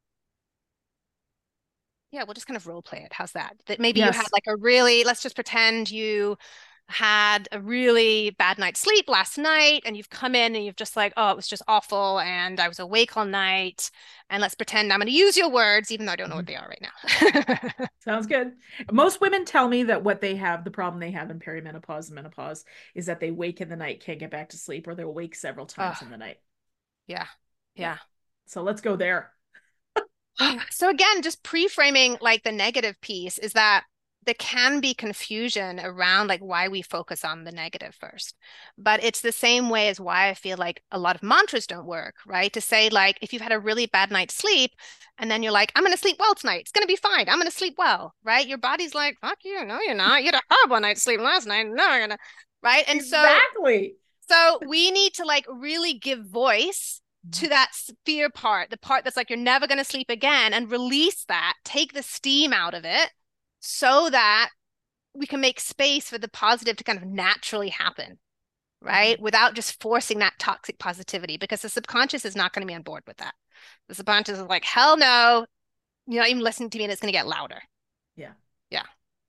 yeah, we'll just kind of role play it. How's that? That maybe yes. you had like a really, let's just pretend you had a really bad night's sleep last night and you've come in and you've just like, oh, it was just awful and I was awake all night. And let's pretend I'm going to use your words, even though I don't know what they are right now.
Sounds good. Most women tell me that what they have, the problem they have in perimenopause and menopause is that they wake in the night, can't get back to sleep, or they're awake several times uh, in the night.
Yeah. Yeah.
So let's go there.
So again, just pre-framing like the negative piece is that there can be confusion around like why we focus on the negative first. But it's the same way as why I feel like a lot of mantras don't work, right? To say like, if you've had a really bad night's sleep and then you're like, I'm going to sleep well tonight. It's going to be fine. I'm going to sleep well, right? Your body's like, fuck you. No, you're not. You had a horrible night's sleep last night. No, you're gonna, right? And
exactly.
so, so we need to like really give voice to that fear part, the part that's like, you're never going to sleep again, and release that, take the steam out of it, so that we can make space for the positive to kind of naturally happen, right? Mm-hmm. Without just forcing that toxic positivity, because the subconscious is not going to be on board with that. The subconscious is like, hell no, you're not even listening to me, and it's going to get louder.
Yeah.
Yeah.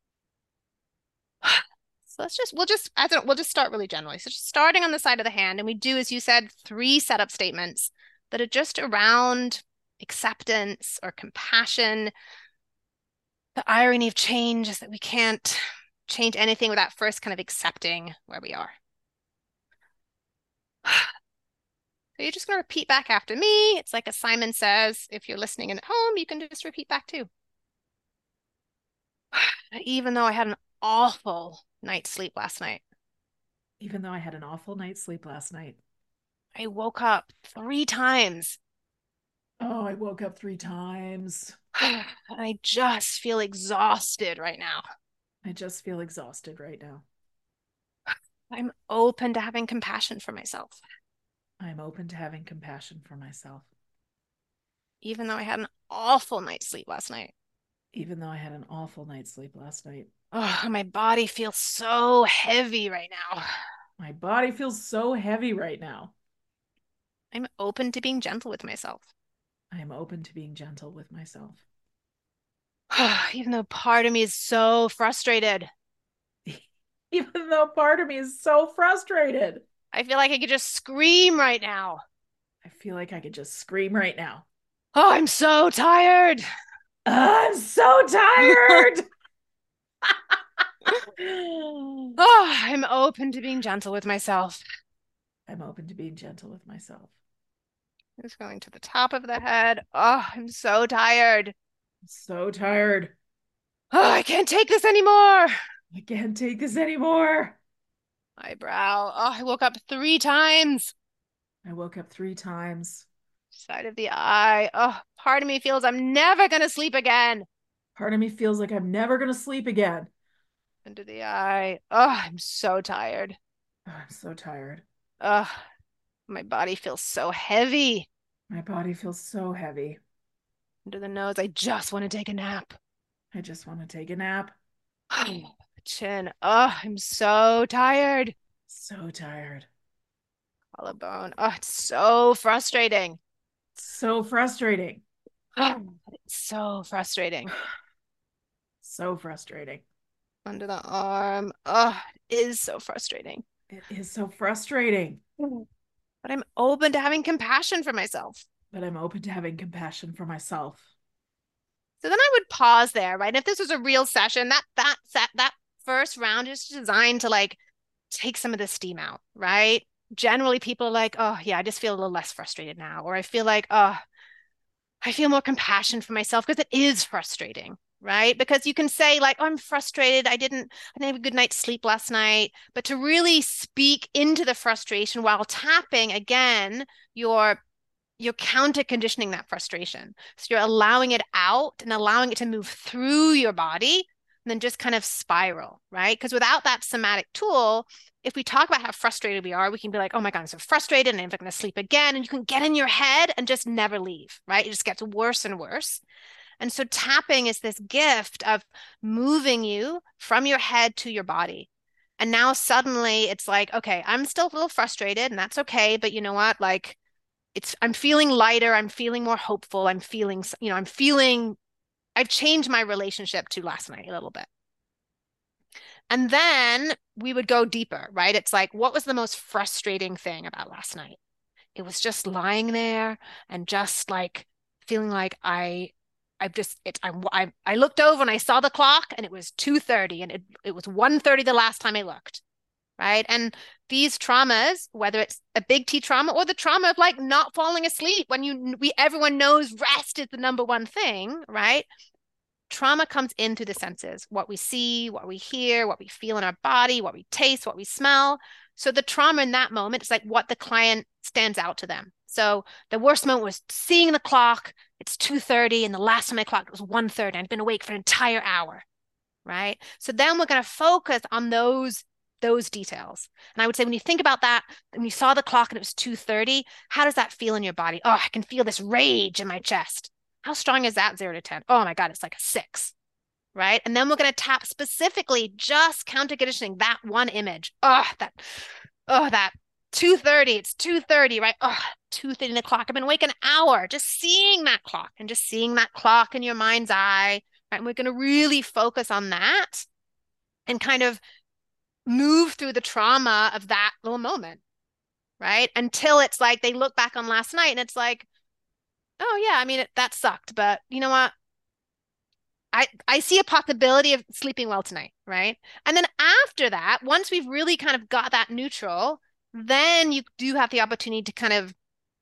So let's just, we'll just, I don't, we'll just start really generally. So just starting on the side of the hand, and we do, as you said, three setup statements that are just around acceptance or compassion. The irony of change is that we can't change anything without first kind of accepting where we are. So you're just going to repeat back after me. It's like as Simon says, if you're listening in at home, you can just repeat back too. Even though I had an awful night's sleep last night.
Even though I had an awful night's sleep last night.
I woke up three times.
Oh, I woke up three times.
I just feel exhausted right now.
I just feel exhausted right now.
I'm open to having compassion for myself.
I'm open to having compassion for myself.
Even though I had an awful night's sleep last night.
Even though I had an awful night's sleep last night.
Oh, my body feels so heavy right now.
My body feels so heavy right now.
I'm open to being gentle with myself.
I am open to being gentle with myself.
Even though part of me is so frustrated.
Even though part of me is so frustrated.
I feel like I could just scream right now.
I feel like I could just scream right now.
Oh, I'm so tired.
I'm so tired.
Oh, I'm open to being gentle with myself.
I'm open to being gentle with myself.
Just going to the top of the head. Oh, I'm so tired.
I'm so tired.
Oh, I can't take this anymore.
I can't take this anymore.
Eyebrow. Oh, I woke up three times.
I woke up three times.
Side of the eye. Oh, part of me feels I'm never going to sleep again.
Part of me feels like I'm never going to sleep again.
Under the eye. Oh, I'm so tired.
Oh, I'm so tired.
Oh, my body feels so heavy.
My body feels so heavy.
Under the nose. I just want to take a nap.
I just want to take a nap.
Chin. Oh, I'm so tired.
So tired.
Collarbone. Oh, it's so frustrating.
So frustrating.
Oh, it's so frustrating.
So frustrating.
Under the arm. Oh, it is so frustrating.
It is so frustrating.
But I'm open to having compassion for myself.
But I'm open to having compassion for myself.
So then I would pause there, right? If this was a real session, that that set that first round is designed to like take some of the steam out, right? Generally, people are like, oh yeah, I just feel a little less frustrated now. Or I feel like, oh, I feel more compassion for myself because it is frustrating, right? Because you can say like, oh, I'm frustrated. I didn't, I didn't have a good night's sleep last night. But to really speak into the frustration while tapping, again, you're, you're counter conditioning that frustration. So you're allowing it out and allowing it to move through your body and then just kind of spiral, right? Because without that somatic tool, if we talk about how frustrated we are, we can be like, oh my God, I'm so frustrated and I'm never going to sleep again. And you can get in your head and just never leave, right? It just gets worse and worse. And so tapping is this gift of moving you from your head to your body. And now suddenly it's like, okay, I'm still a little frustrated and that's okay. But you know what? Like it's, I'm feeling lighter. I'm feeling more hopeful. I'm feeling, you know, I'm feeling, I've changed my relationship to last night a little bit. And then we would go deeper, right? It's like, what was the most frustrating thing about last night? It was just lying there and just like feeling like I, I've just, it, I, I, I looked over and I saw the clock and it was two thirty and it, it was one thirty the last time I looked, right? And these traumas, whether it's a big T trauma or the trauma of like not falling asleep when you, we, everyone knows rest is the number one thing, right? Trauma comes in through the senses, what we see, what we hear, what we feel in our body, what we taste, what we smell. So the trauma in that moment is like what the client stands out to them. So the worst moment was seeing the clock, it's two thirty, and the last time I clocked it was one thirty. I'd been awake for an entire hour, right? So then we're going to focus on those, those details. And I would say when you think about that, when you saw the clock and it was two thirty, how does that feel in your body? Oh, I can feel this rage in my chest. How strong is that zero to ten? Oh my God, it's like a six, right? And then we're going to tap specifically just counter conditioning that one image. Oh, that, oh, that two thirty, it's two thirty, right? Oh, two thirty o'clock. I've been awake an hour, just seeing that clock and just seeing that clock in your mind's eye, right? And we're going to really focus on that and kind of move through the trauma of that little moment, right? Until it's like they look back on last night and it's like, oh yeah, I mean, it, that sucked, but you know what? I, I see a possibility of sleeping well tonight, right? And then after that, once we've really kind of got that neutral, then you do have the opportunity to kind of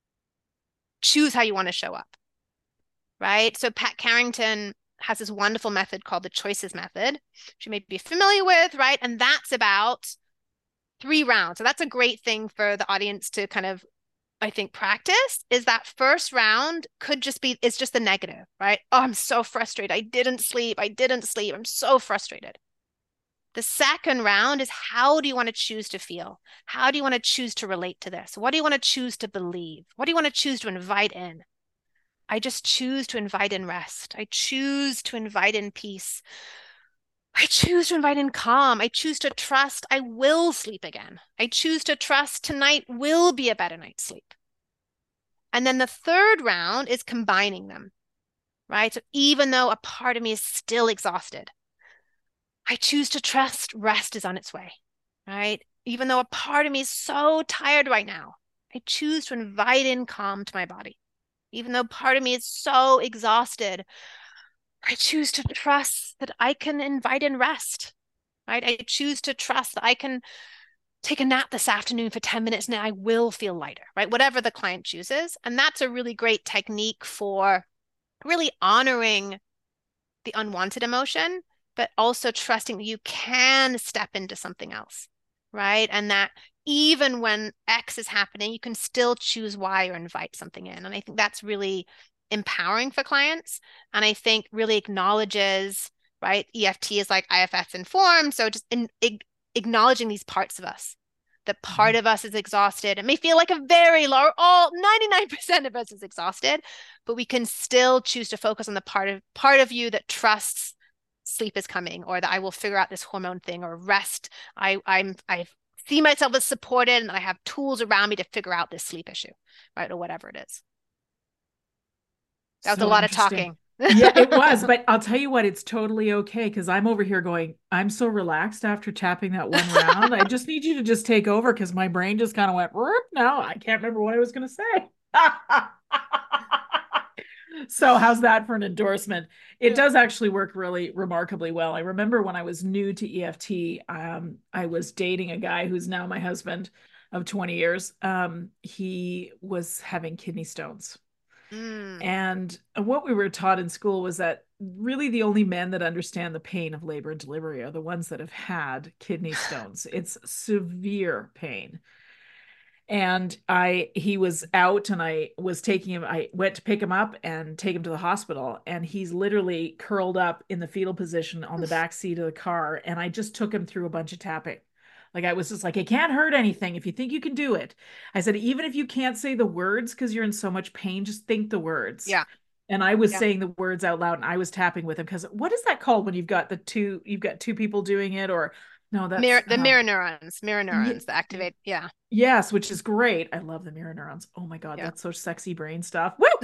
choose how you want to show up, right? So Pat Carrington has this wonderful method called the choices method, which you may be familiar with, right? And that's about three rounds. So that's a great thing for the audience to kind of, I think, practice, is that first round could just be, it's just the negative, right? Oh, I'm so frustrated. I didn't sleep. I didn't sleep. I'm so frustrated. The second round is, how do you want to choose to feel? How do you want to choose to relate to this? What do you want to choose to believe? What do you want to choose to invite in? I just choose to invite in rest. I choose to invite in peace. I choose to invite in calm. I choose to trust I will sleep again. I choose to trust tonight will be a better night's sleep. And then the third round is combining them, right? So even though a part of me is still exhausted, I choose to trust rest is on its way, right? Even though a part of me is so tired right now, I choose to invite in calm to my body. Even though part of me is so exhausted, I choose to trust that I can invite in rest, right? I choose to trust that I can take a nap this afternoon for ten minutes and I will feel lighter, right? Whatever the client chooses. And that's a really great technique for really honoring the unwanted emotion, but also trusting that you can step into something else, right? And that even when X is happening, you can still choose Y or invite something in. And I think that's really empowering for clients. And I think really acknowledges, right? E F T is like I F S informed. So just in, ig- acknowledging these parts of us, that part of us is exhausted. It may feel like a very low, all ninety-nine percent of us is exhausted, but we can still choose to focus on the part of part of you that trusts sleep is coming, or that I will figure out this hormone thing, or rest. I, I'm, I see myself as supported and I have tools around me to figure out this sleep issue, right? Or whatever it is. That was
So
a lot of
interesting.
talking.
Yeah, it was, but I'll tell you what, it's totally okay, because I'm over here going, I'm so relaxed after tapping that one round. I just need you to just take over, because my brain just kind of went, no, I can't remember what I was going to say. So how's that for an endorsement? It
Yeah.
does actually work really remarkably well. I remember when I was new to E F T, um, I was dating a guy who's now my husband of twenty years. Um, he was having kidney stones.
Mm.
And what we were taught in school was that really the only men that understand the pain of labor and delivery are the ones that have had kidney stones. It's severe pain. And I, he was out, and I was taking him, I went to pick him up and take him to the hospital. And he's literally curled up in the fetal position on the back seat of the car. And I just took him through a bunch of tapping. Like, I was just like, it can't hurt anything if you think you can do it. I said, even if you can't say the words because you're in so much pain, just think the words.
Yeah.
And I was
Yeah.
saying the words out loud, and I was tapping with him, because what is that called when you've got the two, you've got two people doing it? Or no, that's
Mirror, the
um,
mirror neurons, mirror
ye-
neurons that activate. Yeah.
yes, which is great. I love the mirror neurons. Oh my God,
Yeah.
that's so sexy brain stuff. Woo!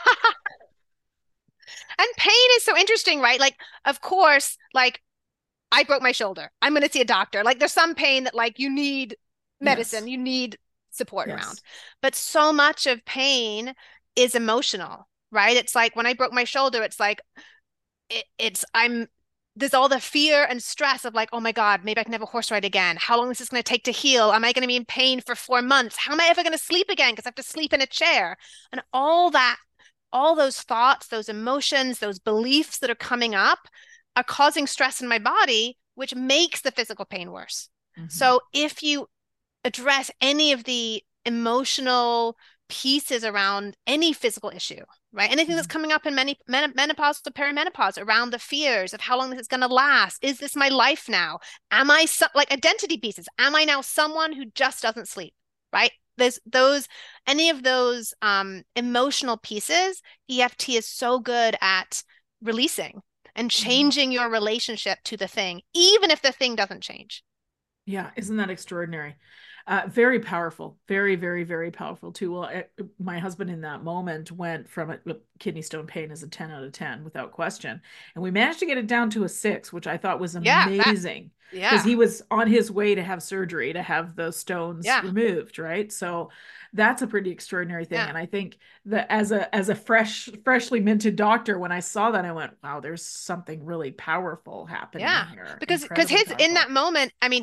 And pain is so interesting, right? Like, of course, like, I broke my shoulder. I'm going to see a doctor. Like, there's some pain that, like, you need medicine,
Yes.
you need support
Yes.
around. But so much of pain is emotional, right? It's like when I broke my shoulder, it's like, it, it's, I'm, there's all the fear and stress of like, oh my God, maybe I can never horse ride again. How long is this going to take to heal? Am I going to be in pain for four months? How am I ever going to sleep again? Because I have to sleep in a chair. And all that, all those thoughts, those emotions, those beliefs that are coming up are causing stress in my body, which makes the physical pain worse.
Mm-hmm.
So if you address any of the emotional pieces around any physical issue, right? Anything that's coming up in many men- menopause to perimenopause around the fears of how long this is going to last. Is this my life now? Am I so, like identity pieces? Am I now someone who just doesn't sleep, right? There's those, any of those um, emotional pieces, E F T is so good at releasing and changing your relationship to the thing, even if the thing doesn't change.
Yeah, isn't that extraordinary? Uh, very powerful, very, very, very powerful too. Well, it, my husband in that moment went from a kidney stone pain as a ten out of ten without question. And we managed to get it down to a six, which I thought was
Yeah, that-
amazing.
Yeah.
Because he was on his way to have surgery to have those stones
Yeah.
removed, right? So that's a pretty extraordinary thing.
Yeah.
And I think that as a as a fresh, freshly minted doctor, when I saw that, I went, wow, there's something really powerful happening
Yeah.
here.
Because because
Incredibly
his in
powerful.
that moment, I mean, he's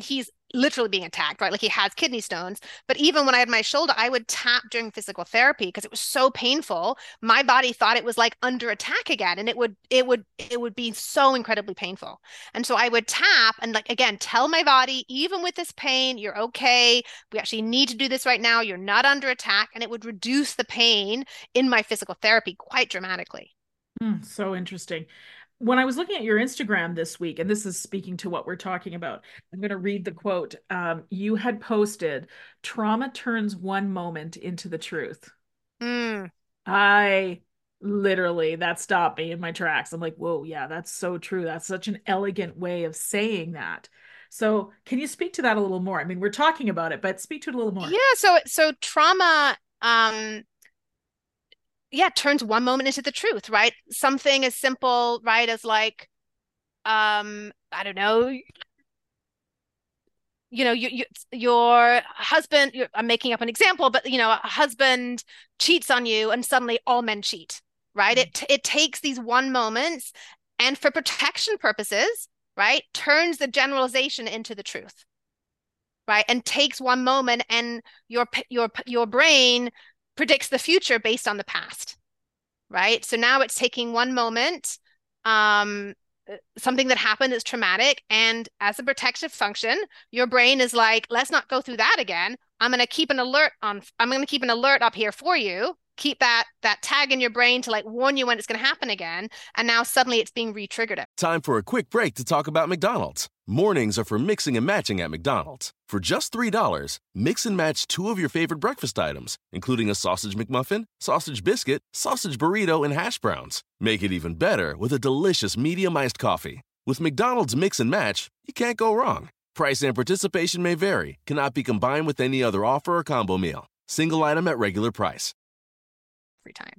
literally being attacked, right? Like he has kidney stones. But even when I had my shoulder, I would tap during physical therapy because it was so painful. My body thought it was like under attack again, and it would it would it would be so incredibly painful. And so I would tap and like again tell my body, even with this pain, you're okay. We actually need to do this right now. You're not under attack, and it would reduce the pain in my physical therapy quite dramatically.
Mm, so interesting. When I was looking at your Instagram this week, and this is speaking to what we're talking about, I'm going to read the quote. Um, you had posted, "Trauma turns one moment into the truth."
Mm.
I literally, that stopped me in my tracks. I'm like, whoa, yeah, that's so true. That's such an elegant way of saying that. So can you speak to that a little more? I mean, we're talking about it, but speak to it a little more.
Yeah, so so trauma um yeah, turns one moment into the truth, right? Something as simple, right, as like, um, I don't know, you know, you, you, your husband, you're, I'm making up an example, but you know, a husband cheats on you and suddenly all men cheat, right? Mm-hmm. It, it takes these one moments and for protection purposes, right, turns the generalization into the truth, right? And takes one moment and your, your, your brain predicts the future based on the past. Right. So now it's taking one moment, um, something that happened that's traumatic. And as a protective function, your brain is like, let's not go through that again. I'm going to keep an alert on, I'm going to keep an alert up here for you. Keep that that tag in your brain to like warn you when it's going to happen again. And now suddenly it's being re-triggered.
Time for a quick break to talk about McDonald's. Mornings are for mixing and matching at McDonald's. For just three dollars, mix and match two of your favorite breakfast items, including a sausage McMuffin, sausage biscuit, sausage burrito, and hash browns. Make it even better with a delicious medium iced coffee. With McDonald's Mix and Match, you can't go wrong. Price and participation may vary, cannot be combined with any other offer or combo meal. Single item at regular price.
Every time.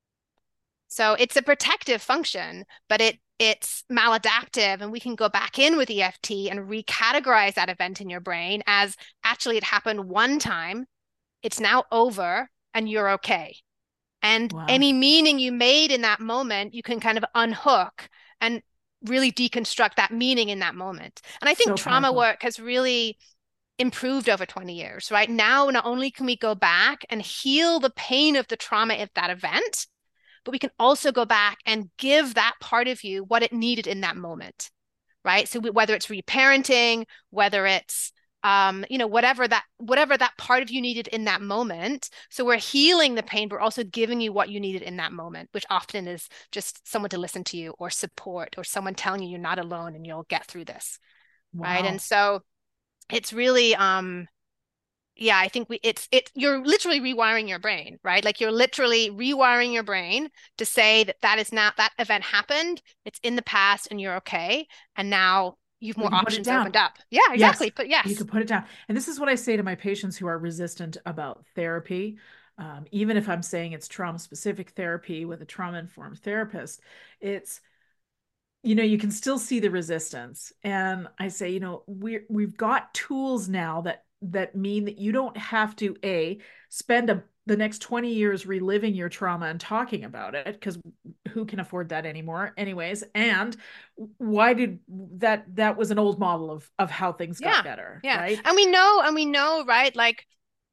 So it's a protective function, but it it's maladaptive, and we can go back in with E F T and recategorize that event in your brain as actually it happened one time, it's now over, and you're okay. And wow. Any meaning you made in that moment, you can kind of unhook and really deconstruct that meaning in that moment. And I think so trauma powerful. Work has really improved over twenty years, right? Now, not only can we go back and heal the pain of the trauma of that event, but we can also go back and give that part of you what it needed in that moment, right? So we, whether it's reparenting, whether it's, um, you know, whatever that, whatever that part of you needed in that moment. So we're healing the pain, but we're also giving you what you needed in that moment, which often is just someone to listen to you or support or someone telling you you're not alone and you'll get through this, wow. Right? And so it's really, um, yeah, I think we it's it you're literally rewiring your brain, right? Like you're literally rewiring your brain to say that that is not, that event happened, it's in the past and you're okay. And now you've more options opened up. Yeah, exactly.
Yes,
but yes.
You can put it down. And this is what I say to my patients who are resistant about therapy. Um, even if I'm saying it's trauma specific therapy with a trauma informed therapist, it's, you know, you can still see the resistance. And I say, you know, we're, we've got tools now that that mean that you don't have to a spend a, the next twenty years reliving your trauma and talking about it, because who can afford that anymore anyways? And why did that that was an old model of of how things
yeah,
got better,
yeah.
right?
And we know, and we know, right? Like,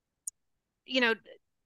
you know,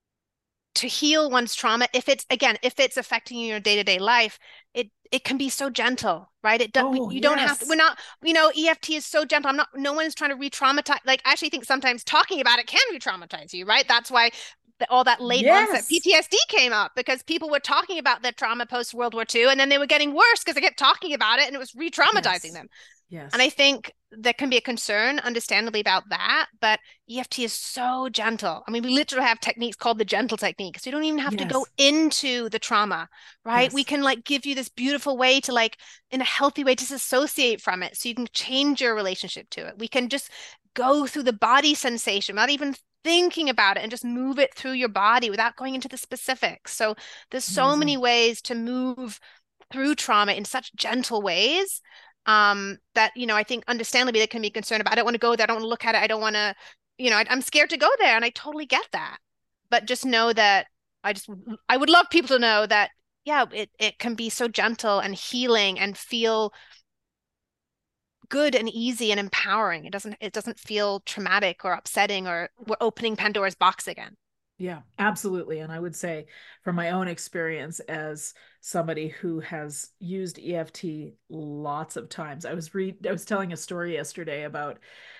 to heal one's trauma, if it's, again, if it's affecting your day-to-day life, it it can be so gentle, right? It does. Oh, you yes. don't have to, we're not, you know, E F T is so gentle. I'm not, no one is trying to re-traumatize. Like, I actually think sometimes talking about it can re-traumatize you, right? That's why the, all that late yes. onset P T S D came up, because people were talking about their trauma post World War Two, and then they were getting worse because they kept talking about it and it was re-traumatizing yes. them.
Yes.
And I think there can be a concern, understandably, about that, but E F T is so gentle. I mean, we literally have techniques called the gentle technique. So you don't even have yes. to go into the trauma, right? Yes. We can like give you this beautiful way to, like, in a healthy way, disassociate from it so you can change your relationship to it. We can just go through the body sensation, not even thinking about it, and just move it through your body without going into the specifics. So there's so Amazing. Many ways to move through trauma in such gentle ways. Um, that, you know, I think understandably there can be concern about, I don't want to go there, I don't want to look at it, I don't want to, you know, I, I'm scared to go there, and I totally get that. But just know that I just, I would love people to know that, yeah, it, it can be so gentle and healing and feel good and easy and empowering. It doesn't, it doesn't feel traumatic or upsetting, or we're opening Pandora's box again.
Yeah, absolutely. And I would say from my own experience as somebody who has used E F T lots of times, I was re I was telling a story yesterday about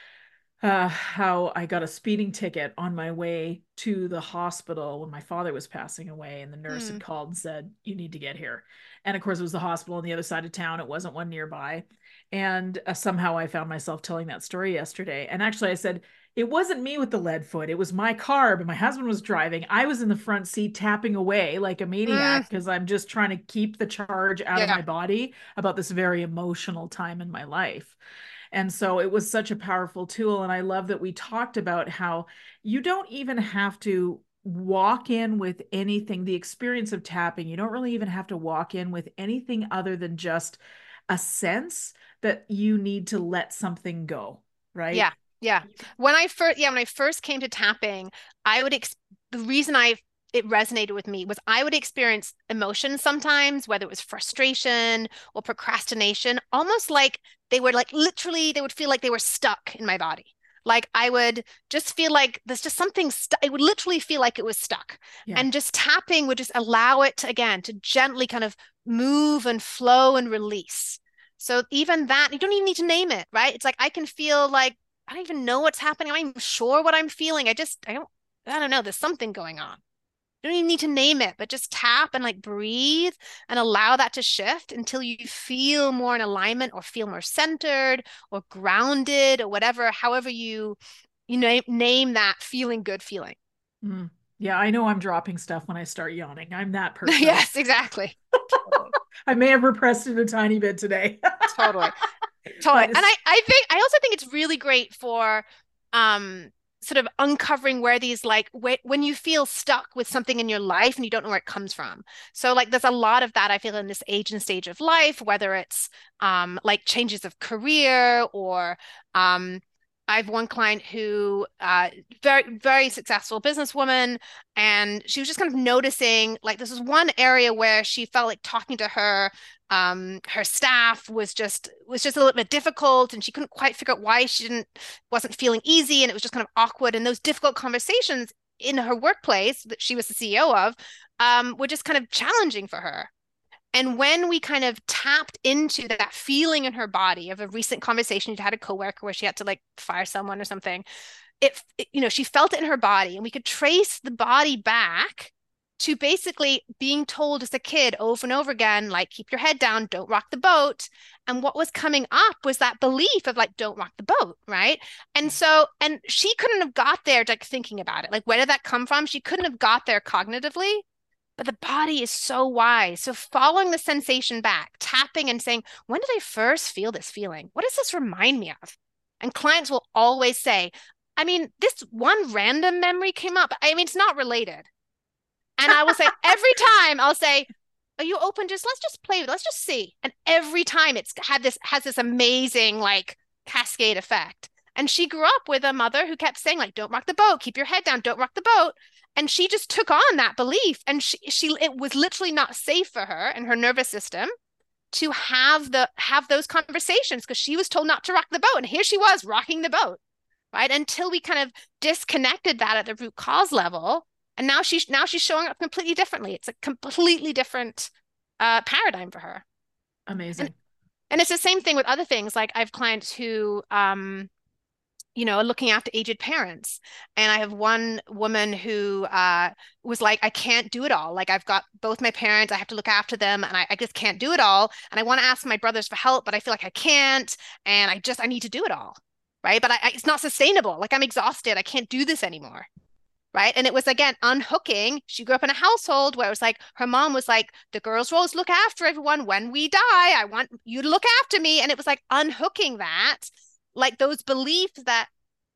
uh, how I got a speeding ticket on my way to the hospital when my father was passing away, and the nurse
Mm.
had called and said, "You need to get here." And of course, it was the hospital on the other side of town. It wasn't one nearby. And uh, somehow I found myself telling that story yesterday. And actually, I said, it wasn't me with the lead foot. It was my car, but my husband was driving. I was in the front seat tapping away like a maniac
Mm.
because I'm just trying to keep the charge out of
Yeah.
my body about this very emotional time in my life. And so it was such a powerful tool. And I love that we talked about how you don't even have to walk in with anything, the experience of tapping, you don't really even have to walk in with anything other than just a sense that you need to let something go, right?
Yeah. Yeah. When I first, yeah, when I first came to tapping, I would, ex the reason I, it resonated with me was I would experience emotions sometimes, whether it was frustration or procrastination, almost like they were like, literally, they would feel like they were stuck in my body. Like I would just feel like there's just something, it would literally feel like it was stuck.
Yeah.
And just tapping would just allow it to, again, to gently kind of move and flow and release. So even that, you don't even need to name it, right? It's like, I can feel like, I don't even know what's happening. I'm not even sure what I'm feeling. I just, I don't, I don't know. There's something going on. You don't even need to name it, but just tap and like breathe and allow that to shift until you feel more in alignment or feel more centered or grounded or whatever, however you, you know, name that feeling good feeling.
Mm. Yeah, I know I'm dropping stuff when I start yawning. I'm that person.
Yes, exactly. Totally.
I may have repressed it a tiny bit today.
Totally. Totally. And I, I think, I also think it's really great for um, sort of uncovering where these, like, wh when you feel stuck with something in your life and you don't know where it comes from. So like, there's a lot of that, I feel, in this age and stage of life, whether it's um, like changes of career or um, I have one client who, uh, very, very successful businesswoman, and she was just kind of noticing, like, this is one area where she felt like talking to her, um, her staff was just was just a little bit difficult, and she couldn't quite figure out why she didn't wasn't feeling easy, and it was just kind of awkward. And those difficult conversations in her workplace that she was the C E O of, um, were just kind of challenging for her. And when we kind of tapped into that feeling in her body of a recent conversation, she'd had a coworker where she had to like fire someone or something, it, it, you know, she felt it in her body, and we could trace the body back to basically being told as a kid over and over again, like, keep your head down, don't rock the boat. And what was coming up was that belief of like, don't rock the boat, right? And so, and she couldn't have got there like thinking about it. Like, where did that come from? She couldn't have got there cognitively. But the body is so wise. So following the sensation back, tapping and saying, when did I first feel this feeling? What does this remind me of? And clients will always say, I mean, this one random memory came up. I mean, it's not related. And I will say, every time I'll say, are you open? Just let's just play with it. Let's just see. And every time it's had this, has this amazing like cascade effect. And she grew up with a mother who kept saying, like, don't rock the boat, keep your head down, don't rock the boat. And she just took on that belief. And she, she it was literally not safe for her and her nervous system to have the have those conversations, because she was told not to rock the boat. And here she was rocking the boat, right? Until we kind of disconnected that at the root cause level. And now she's now she's showing up completely differently. It's a completely different uh, paradigm for her.
Amazing.
And, and it's the same thing with other things. Like I have clients who um, you know, looking after aged parents. And I have one woman who uh, was like, I can't do it all. Like, I've got both my parents, I have to look after them, and I, I just can't do it all. And I want to ask my brothers for help, but I feel like I can't. And I just, I need to do it all. Right. But I, I, it's not sustainable. Like, I'm exhausted. I can't do this anymore. Right. And it was, again, unhooking. She grew up in a household where it was like, her mom was like, the girls' roles look after everyone. When we die, I want you to look after me. And it was like unhooking that, like those beliefs that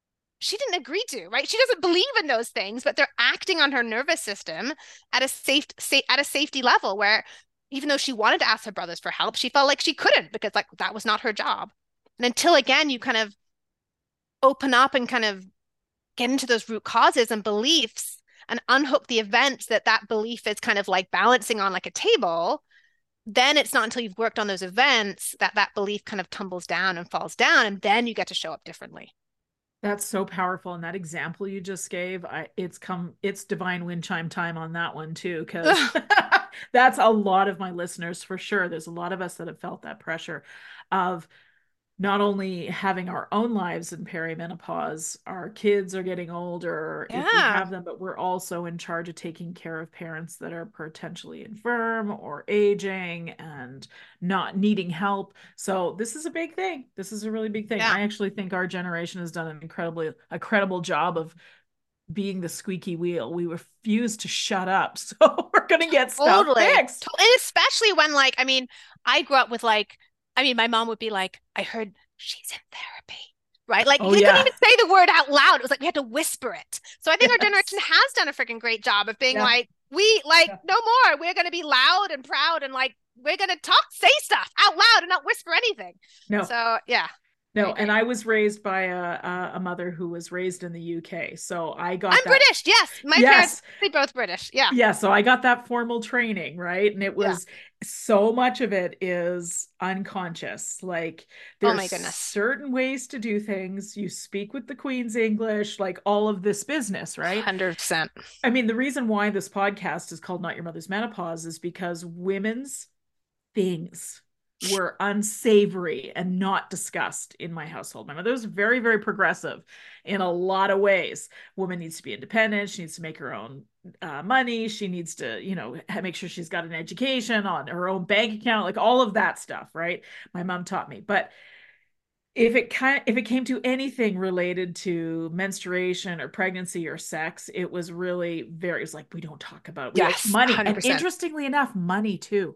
she didn't agree to, right? She doesn't believe in those things, but they're acting on her nervous system at a safe, sa at a safety level where even though she wanted to ask her brothers for help, she felt like she couldn't because like that was not her job. And until, again, you kind of open up and kind of get into those root causes and beliefs and unhook the events that that belief is kind of like balancing on like a table, then it's not until you've worked on those events that that belief kind of tumbles down and falls down, and then you get to show up differently.
That's so powerful. And that example you just gave, I, it's come, it's divine wind chime time on that one too, because that's a lot of my listeners for sure. There's a lot of us that have felt that pressure of not only having our own lives in perimenopause, our kids are getting older
yeah.
if we have them, but we're also in charge of taking care of parents that are potentially infirm or aging and not needing help. So this is a big thing. This is a really big thing. Yeah. I actually think our generation has done an incredibly, a credible job of being the squeaky wheel. We refuse to shut up. So we're going to get stuff
totally.
fixed.
And especially when, like, I mean, I grew up with like, I mean, my mom would be like, I heard she's in therapy, right? Like, oh, they yeah. couldn't even say the word out loud. It was like we had to whisper it. So I think yes. our generation has done a freaking great job of being yeah. like, we like, yeah. no more. We're going to be loud and proud and like, we're going to talk, say stuff out loud and not whisper anything.
No.
So, yeah.
No, and I was raised by a, a mother who was raised in the U K. So I got
I'm
that.
British, yes. My yes. parents, they both British, yeah.
Yeah, so I got that formal training, right? And it was, yeah. so much of it is unconscious. Like there's
oh my goodness.
certain ways to do things. You speak with the Queen's English, like all of this business, right?
one hundred percent.
I mean, the reason why this podcast is called Not Your Mother's Menopause is because women's things were unsavory and not discussed in my household. My mother was very, very progressive in a lot of ways. Woman needs to be independent. She needs to make her own uh, money. She needs to, you know, make sure she's got an education on her own bank account, like all of that stuff, right? My mom taught me. But if it kind, if it came to anything related to menstruation or pregnancy or sex, it was really very, it's like, we don't talk about it. We
yes,
like money.
one hundred percent.
And interestingly enough, money too.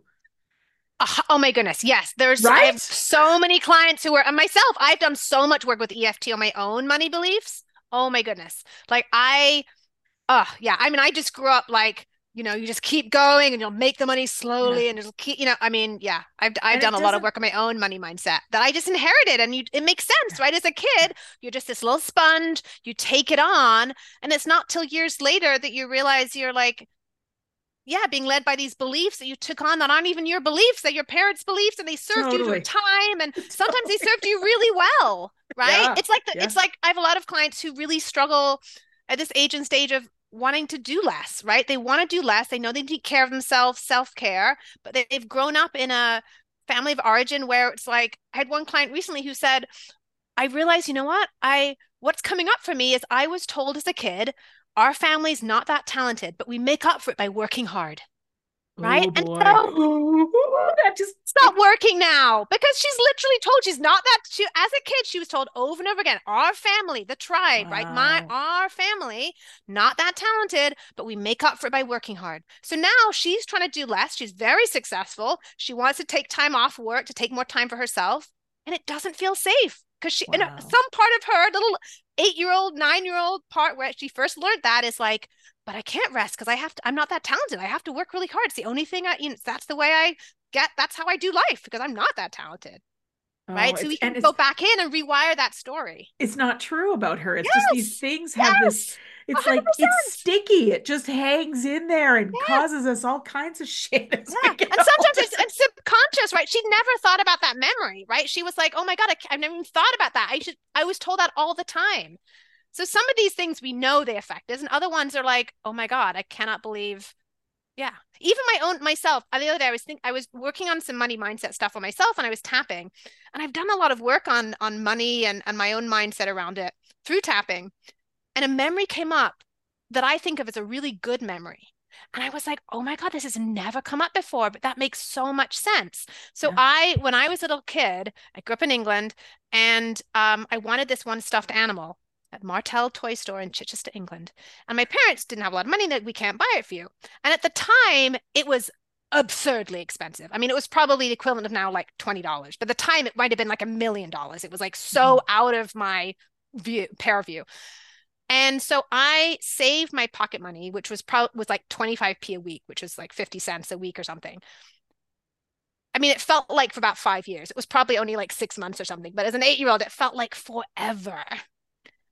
Oh my goodness. Yes. There's right? I have so many clients who are, and myself, I've done so much work with E F T on my own money beliefs. Oh my goodness. Like I, oh yeah. I mean, I just grew up like, you know, you just keep going and you'll make the money slowly yeah. and it'll keep, you know, I mean, yeah, I've, I've and done a lot of work on my own money mindset that I just inherited, and you, it makes sense, right? As a kid, you're just this little sponge, you take it on, and it's not till years later that you realize you're like, yeah, being led by these beliefs that you took on that aren't even your beliefs, that your parents' beliefs, and they served totally. you through time. And sometimes they served you really well, right? Yeah. It's like, the, yeah. it's like I have a lot of clients who really struggle at this age and stage of wanting to do less, right? They want to do less. They know they take care of themselves, self-care, but they've grown up in a family of origin where it's like, I had one client recently who said, I realized, you know what? I, what's coming up for me is I was told as a kid, our family's not that talented, but we make up for it by working hard. Right.
Oh,
and
boy.
so
Ooh, that just
stop working now, because she's literally told she's not that she as a kid, she was told over and over again, our family, the tribe, wow. right? My our family, not that talented, but we make up for it by working hard. So now she's trying to do less. She's very successful. She wants to take time off work to take more time for herself. And it doesn't feel safe. Because she, wow. in a, some part of her little eight-year-old, nine-year-old part where she first learned that is like, but I can't rest because I have to, I'm not that talented. I have to work really hard. It's the only thing I, you know, that's the way I get, that's how I do life because I'm not that talented. Oh, right. So we can go back in and rewire that story.
It's not true about her. It's
yes!
just these things have yes! this, it's one hundred percent. Like, it's sticky. It just hangs in there and yeah. causes us all kinds of shit.
Yeah. And sometimes it's, it's subconscious, right? She never thought about that memory, right? She was like, oh my God, I, I've never even thought about that. I should, I was told that all the time. So some of these things we know they affect us, and other ones are like, oh my God, I cannot believe. Yeah. Even my own, myself, the other day, I was think I was working on some money mindset stuff on myself, and I was tapping, and I've done a lot of work on, on money and, and my own mindset around it through tapping. And a memory came up that I think of as a really good memory. And I was like, oh my God, this has never come up before, but that makes so much sense. So yeah. I, when I was a little kid, I grew up in England, and um, I wanted this one stuffed animal at Martell Toy Store in Chichester, England. And my parents didn't have a lot of money, that we can't buy it for you. And at the time, it was absurdly expensive. I mean, it was probably the equivalent of now like twenty dollars. But at the time, it might have been like a million dollars. It was like so mm-hmm. out of my view, pair view. And so I saved my pocket money, which was probably was like twenty-five p a week, which was like fifty cents a week or something. I mean, it felt like for about five years. It was probably only like six months or something. But as an eight-year-old, it felt like forever.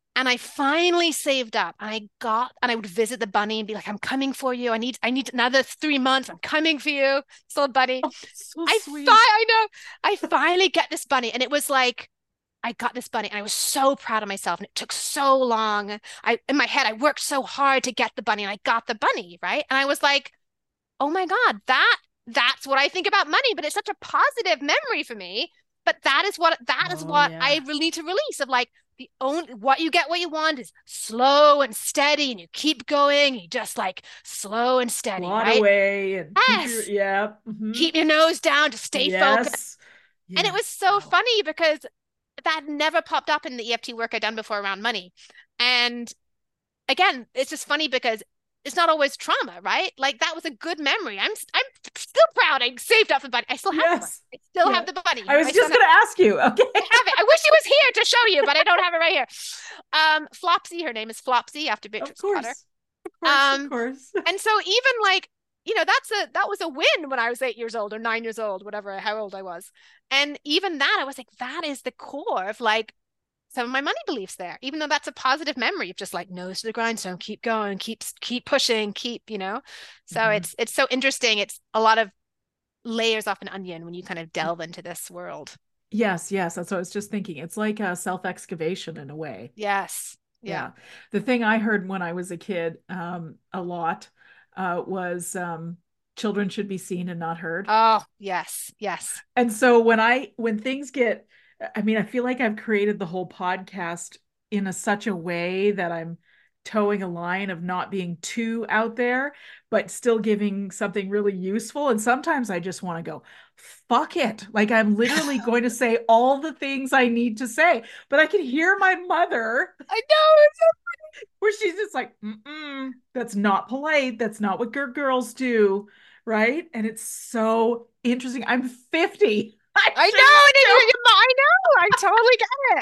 And I finally saved up and I got, and I would visit the bunny and be like, I'm coming for you. I need, I need another three months. I'm coming for you. This little bunny.
Oh, so
I
sweet.
fi- I know. I finally get this bunny. And it was like, I got this bunny and I was so proud of myself. And it took so long. I, in my head, I worked so hard to get the bunny and I got the bunny, right? And I was like, oh my God, that, that's what I think about money, but it's such a positive memory for me. But that is what, that is
Oh,
what
yeah.
I really need to release of like, the only what you get what you want is slow and steady, and you keep going. You just like slow and steady,
Plot
right?
away and
Yes.
keep your, yeah. Mhm.
Keep your nose down to stay
Yes.
focused.
Yes.
And it was so
Wow.
funny because that never popped up in the E F T work I'd done before around money. And again, it's just funny because it's not always trauma, right? Like that was a good memory. I'm I'm still proud. I saved up the bunny. I still have
Yes.
the bunny. I still
Yeah.
have the bunny.
I was
My
just
son
going to ask you. Okay.
I have it. I wish he was here to show you, but I don't have it right here. Um, Flopsy, her name is Flopsy after
Of
Beatrix
course.
Potter.
Of course.
Um,
Of course.
And so even like, you know, that's a that was a win when I was eight years old or nine years old, whatever, how old I was. And even that, I was like, that is the core of like some of my money beliefs there, even though that's a positive memory of just like nose to the grindstone, keep going, keep keep pushing, keep, you know. So
Mhm.
it's it's so interesting. It's a lot of layers off an onion when you kind of delve into this world.
Yes, yes. That's what I was just thinking. It's like a self-excavation in a way.
Yes. Yeah.
Yeah. The thing I heard when I was a kid um, a lot uh, was um, children should be seen and not heard.
Oh, yes. Yes.
And so when I when things get, I mean, I feel like I've created the whole podcast in a such a way that I'm towing a line of not being too out there, but still giving something really useful. And sometimes I just want to go, fuck it. Like I'm literally going to say all the things I need to say, but I can hear my mother
I know. It's so
where she's just like, mm-mm, that's not polite. That's not what good girls do. Right. And it's so interesting. I'm fifty. I,
I know.
shouldn't
I know. I totally get it.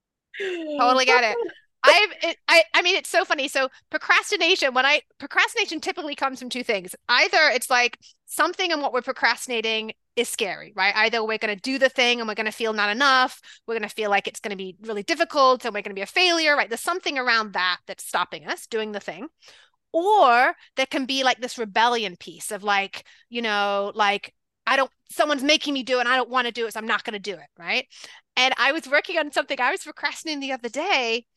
do-
Totally get it. I've, it, I, I mean, it's so funny. So procrastination, when I, procrastination typically comes from two things. Either it's like something in what we're procrastinating is scary, right? Either we're going to do the thing and we're going to feel not enough. We're going to feel like it's going to be really difficult and we're going to be a failure, right? There's something around that that's stopping us doing the thing. Or there can be like this rebellion piece of like, you know, like, I don't, someone's making me do it and I don't want to do it, so I'm not going to do it, right? And I was working on something I was procrastinating the other day,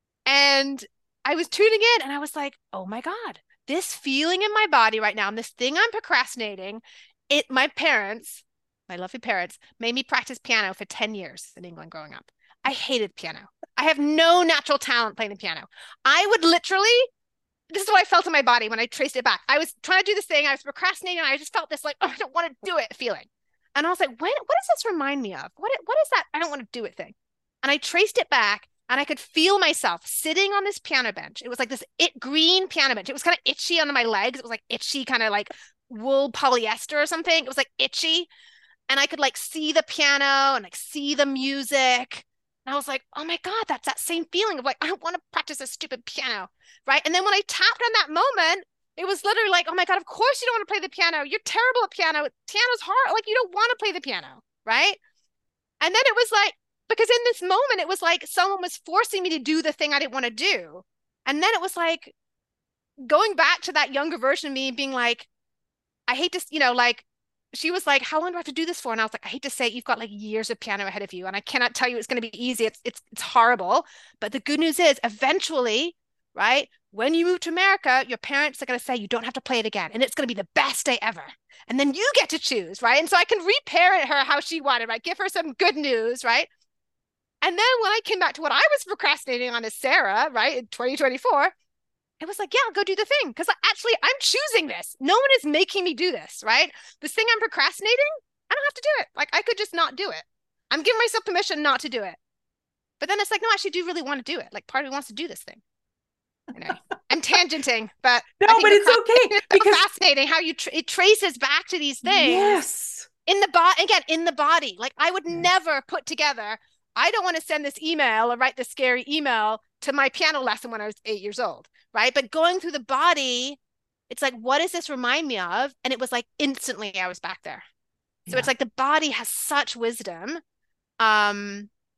and I was tuning in and I was like, oh my God, this feeling in my body right now, and this thing I'm procrastinating, it, my parents, my lovely parents, made me practice piano for ten years in England growing up. I hated piano. I have no natural talent playing the piano. I would literally, this is what I felt in my body when I traced it back. I was trying to do this thing. I was procrastinating and I just felt this like, oh, I don't want to do it feeling. And I was like, what, what does this remind me of? What, what is that? I don't want to do it thing. And I traced it back and I could feel myself sitting on this piano bench. It was like this it green piano bench. It was kind of itchy on my legs. It was like itchy, kind of like wool polyester or something. It was like itchy. And I could like see the piano and like see the music. And I was like, oh my God, that's that same feeling of like, I don't want to practice a stupid piano, right? And then when I tapped on that moment, it was literally like, oh my God, of course you don't want to play the piano. You're terrible at piano. Piano's hard. Like you don't want to play the piano, right? And then it was like, because in this moment, it was like someone was forcing me to do the thing I didn't want to do. And then it was like going back to that younger version of me being like, I hate to, you know, like, she was like, how long do I have to do this for? And I was like, I hate to say it, you've got like years of piano ahead of you. And I cannot tell you it's going to be easy. It's, it's, it's horrible. But the good news is eventually, right, when you move to America, your parents are going to say you don't have to play it again. And it's going to be the best day ever. And then you get to choose, right? And so I can reparent her how she wanted, right? Give her some good news, right? And then when I came back to what I was procrastinating on as Sarah, right, in twenty twenty-four, it was like, yeah, I'll go do the thing. Because actually, I'm choosing this. No one is making me do this, right? This thing I'm procrastinating, I don't have to do it. Like, I could just not do it. I'm giving myself permission not to do it. But then it's like, no, I actually do really want to do it. Like, part of me wants to do this thing. Anyway, I'm tangenting, but
no, but it's okay.
It's
because
so fascinating how you tra- it traces back to these things.
Yes.
In the body, again, in the body. Like, I would yes. never put together, I don't want to send this email or write this scary email to my piano lesson when I was eight years old, right? But going through the body, it's like, what does this remind me of? And it was like instantly I was back there. So yeah. It's like the body has such wisdom. Um,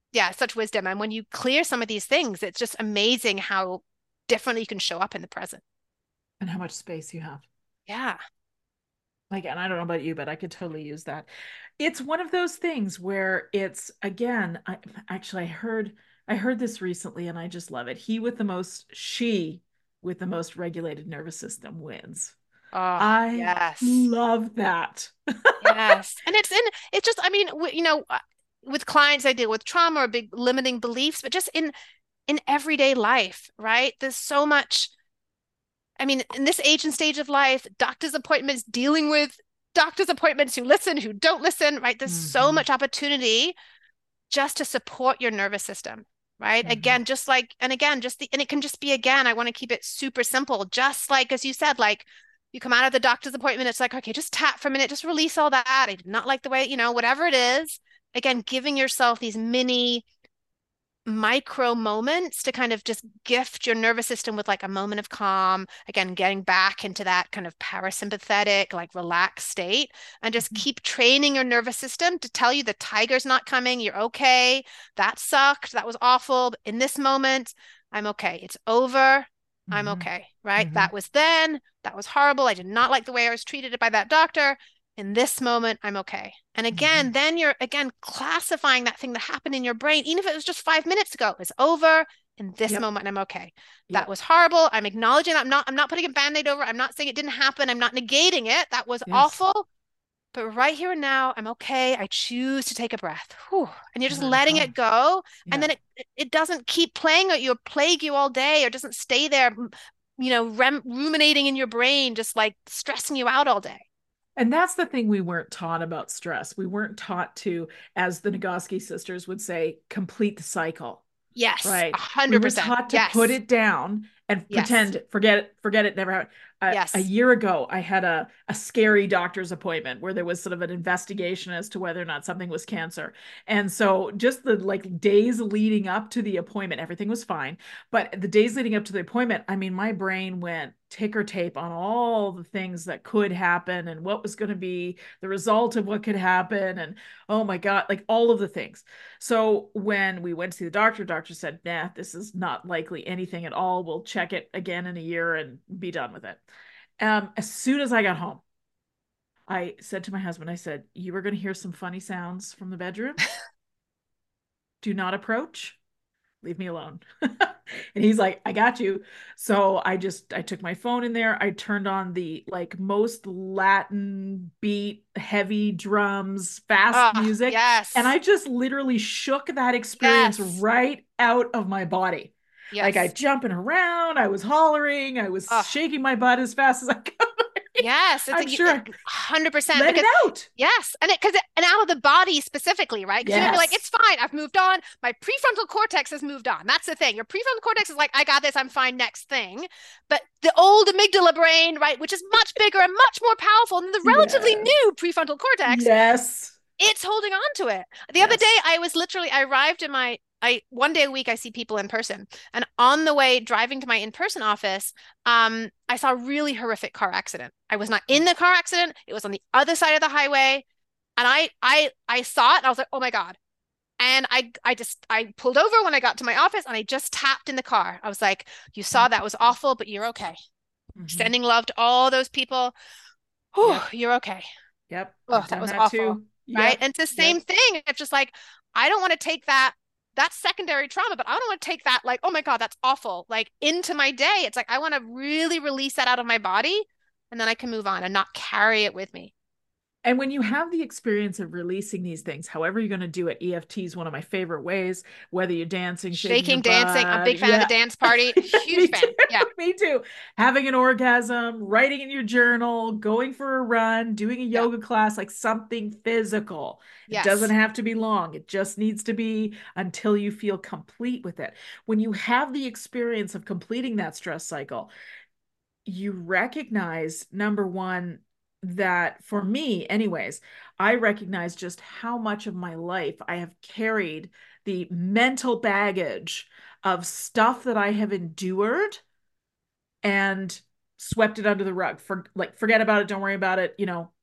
yeah, such wisdom. And when you clear some of these things, it's just amazing how differently you can show up in the present.
And how much space you have.
Yeah.
Like, and I don't know about you, but I could totally use that. It's one of those things where it's again, I actually I heard I heard this recently and I just love it. He with the most, she with the most regulated nervous system wins.
Oh,
I
yes.
love that.
Yes. And it's in, it's just, I mean, w- you know, uh, with clients I deal with trauma or big limiting beliefs, but just in in everyday life, right? There's so much, I mean, in this age and stage of life, doctor's appointments, dealing with doctor's appointments who listen, who don't listen, right? There's so
Mhm.
much opportunity just to support your nervous system, right?
Mhm.
Again, just like, and again, just the, and it can just be, again, I want to keep it super simple, just like, as you said, like, you come out of the doctor's appointment, it's like, okay, just tap for a minute, just release all that. I did not like the way, you know, whatever it is. Again, giving yourself these mini micro moments to kind of just gift your nervous system with like a moment of calm, again getting back into that kind of parasympathetic like relaxed state, and just
Mhm.
keep training your nervous system to tell you the tiger's not coming, you're okay, that sucked, that was awful, but in this moment I'm okay, it's over, I'm
Mhm.
okay, right?
Mhm.
That was then, that was horrible, I did not like the way I was treated by that doctor, in this moment I'm okay. And again,
Mhm.
then you're again classifying that thing that happened in your brain, even if it was just five minutes ago, it's over in this
Yep.
moment, I'm okay. That
Yep.
was horrible, I'm acknowledging that, i'm not I'm not putting a band-aid over, I'm not saying it didn't happen, I'm not negating it, that was
Yes.
awful, but right here and now I'm okay, I choose to take a breath. Whew. And you're
And
just
I'm
letting it
calm.
go, and
Yeah.
then it it doesn't keep playing at you or plague you all day, or doesn't stay there, you know, rem- ruminating in your brain, just like stressing you out all day.
And that's the thing we weren't taught about stress. We weren't taught to, as the Nagoski sisters would say, complete the cycle.
Yes, a
Right. We
hundred
were
percent.
taught to put
Yes,
it down and
yes,
pretend, forget it, forget it never happened. A, a
yes.
year ago, I had a, a scary doctor's appointment where there was sort of an investigation as to whether or not something was cancer. And so just the like days leading up to the appointment, everything was fine. But the days leading up to the appointment, I mean, my brain went ticker tape on all the things that could happen and what was going to be the result of what could happen. And oh my God, like all of the things. So when we went to see the doctor, doctor said, nah, this is not likely anything at all. We'll check it again in a year and be done with it. Um, as soon as I got home, I said to my husband, I said, you are going to hear some funny sounds from the bedroom. Do not approach. Leave me alone. And he's like, I got you. So I just, I took my phone in there. I turned on the like most Latin beat, heavy drums, fast
Oh,
music. And
yes,
I just literally shook that experience
yes,
right out of my body. Like I
yes.
jumping around, I was hollering, I was
Oh,
shaking my butt as fast as I could.
yes. It's
I'm
a
sure I
hundred percent
let it
because
out.
yes, and it because it, and out of the body specifically, right? Because you might be like,
Yes.
it's fine, I've moved on. My prefrontal cortex has moved on. That's the thing. Your prefrontal cortex is like, I got this, I'm fine. Next thing, but the old amygdala brain, right, which is much bigger and much more powerful than the relatively
Yes.
new prefrontal cortex,
Yes.
it's holding on to it. The other day,
Yes.
I was literally, I arrived in my, I one day a week I see people in person, and on the way driving to my in-person office, um, I saw a really horrific car accident. I was not in the car accident; it was on the other side of the highway, and I, I, I saw it, and I was like, oh my God. And I, I just, I pulled over when I got to my office, and I just tapped in the car. I was like, you saw that was awful, but you're okay.
Mhm.
Sending love to all those people. Whew,
Yep.
you're okay.
Yep.
Oh,
I've
that
done
was
that
awful.
too.
Right.
Yep.
And it's the same
Yep.
thing. It's just like, I don't want to take that, that's secondary trauma, but I don't want to take that, like, oh my God, that's awful, like into my day. It's like, I want to really release that out of my body, and then I can move on and not carry it with me.
And when you have the experience of releasing these things, however you're going to do it, E F T is one of my favorite ways, whether you're dancing, shaking your
Shaking, dancing. I'm a
butt.
big fan of the
Yeah.
dance party. Huge
Me too.
fan. Yeah.
Me too. Having an orgasm, writing in your journal, going for a run, doing a
Yeah.
yoga class, like something physical. It doesn't
Yes.
have to be long. It just needs to be until you feel complete with it. When you have the experience of completing that stress cycle, you recognize, number one, that for me, anyways, I recognize just how much of my life I have carried the mental baggage of stuff that I have endured and swept it under the rug for like forget about it, don't worry about it, you know,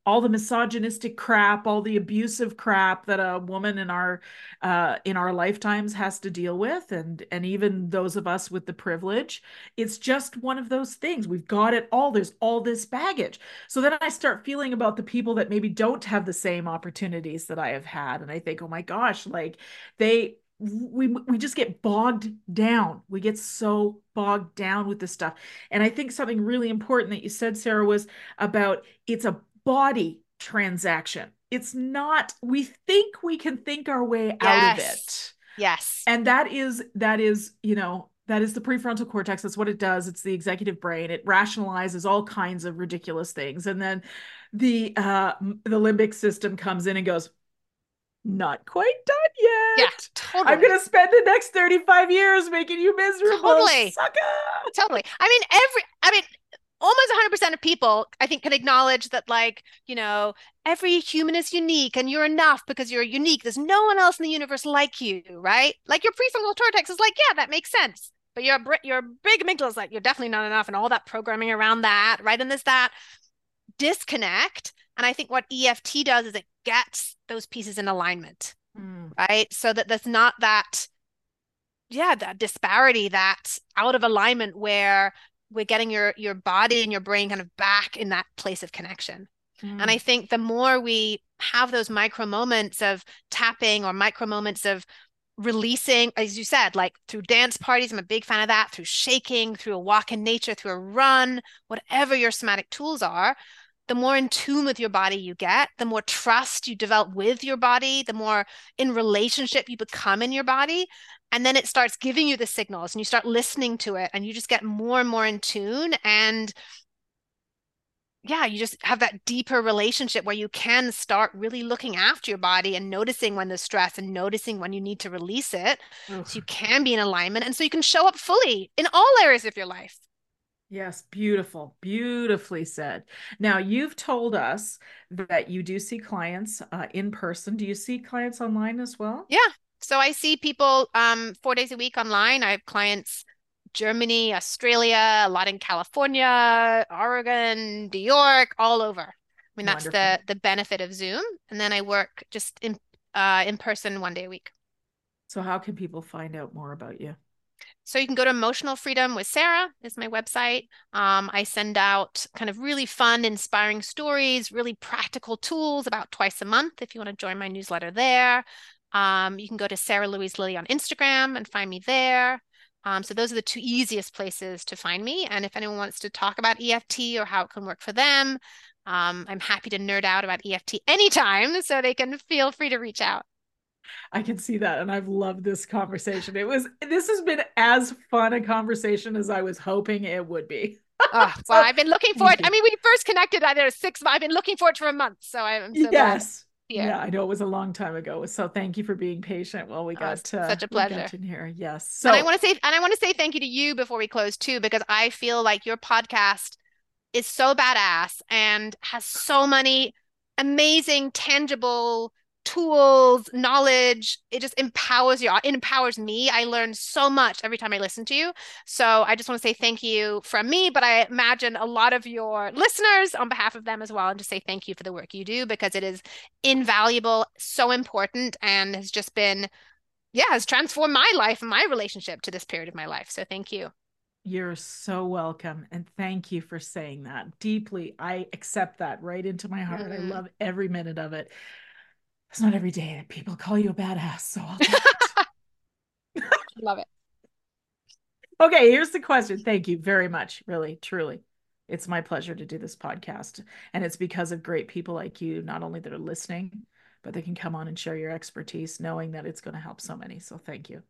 all the misogynistic crap, all the abusive crap that a woman in our uh, in our lifetimes has to deal with, and and even those of us with the privilege. It's just one of those things. We've got it all. There's all this baggage. So then I start feeling about the people that maybe don't have the same opportunities that I have had, and I think, oh my gosh, like they we we just get bogged down. We get so bogged down with this stuff. And I think something really important that you said, Sarah, was about it's a body transaction. It's not, we think we can think our way out of it.
Yes.
And that is, that is, you know, that is the prefrontal cortex. That's what it does. It's the executive brain. It rationalizes all kinds of ridiculous things. And then the, uh, the limbic system comes in and goes, not quite done yet.
Yeah, totally.
I'm going to spend the next thirty-five years making you miserable.
Totally.
Sucker.
Totally. I mean, every, I mean, almost one hundred percent of people, I think, can acknowledge that, like, you know, every human is unique and you're enough because you're unique. There's no one else in the universe like you, right? Like your prefrontal cortex is like, yeah, that makes sense. But your, your big amygdala is like, you're definitely not enough, and all that programming around that, right? And there's that disconnect. And I think what E F T does is it gets those pieces in alignment, mm. right? So that there's not that, yeah, that disparity, that out of alignment where we're getting your your body and your brain kind of back in that place of connection. Mm. And I think the more we have those micro moments of tapping or micro moments of releasing, as you said, like through dance parties, I'm a big fan of that, through shaking, through a walk in nature, through a run, whatever your somatic tools are, the more in tune with your body you get, the more trust you develop with your body, the more in relationship you become in your body. And then it starts giving you the signals and you start listening to it and you just get more and more in tune. And yeah, you just have that deeper relationship where you can start really looking after your body and noticing when there's stress and noticing when you need to release it. Ugh. So you can be in alignment. And so you can show up fully in all areas of your life.
Yes, beautiful, beautifully said. Now, you've told us that you do see clients uh, in person. Do you see clients online as well?
Yeah. So I see people um, four days a week online. I have clients Germany, Australia, a lot in California, Oregon, New York, all over. I mean, that's Wonderful. the the benefit of Zoom. And then I work just in uh, in person one day a week.
So how can people find out more about you?
So you can go to Emotional Freedom with Sarah is my website. Um, I send out kind of really fun, inspiring stories, really practical tools about twice a month if you want to join my newsletter there. Um, you can go to Sarah Louise Lilly on Instagram and find me there. Um, so those are the two easiest places to find me. And if anyone wants to talk about E F T or how it can work for them, um, I'm happy to nerd out about E F T anytime, so they can feel free to reach out.
I can see that. And I've loved this conversation. It was, this has been as fun a conversation as I was hoping it would be.
Oh, so, well, I've been looking forward. I mean, we first connected, I there six, I've been looking forward for a month. So I'm so
yes. Yeah. yeah, I know it was a long time ago. So thank you for being patient while we got
oh, uh, such a pleasure
in here. Yes. So
and I want to say, and I want to say thank you to you before we close too, because I feel like your podcast is so badass and has so many amazing, tangible tools, knowledge. It just empowers you. It empowers me. I learn so much every time I listen to you. So I just want to say thank you from me, but I imagine a lot of your listeners on behalf of them as well, and just say thank you for the work you do, because it is invaluable, so important, and has just been, yeah, has transformed my life and my relationship to this period of my life. So thank you.
You're so welcome. And thank you for saying that deeply. I accept that right into my heart. Mm-hmm. I love every minute of it. It's not every day that people call you a badass, so I'll take it.
Love it.
Okay, here's the question. Thank you very much. Really, truly. It's my pleasure to do this podcast. And it's because of great people like you, not only that are listening, but they can come on and share your expertise, knowing that it's going to help so many. So thank you.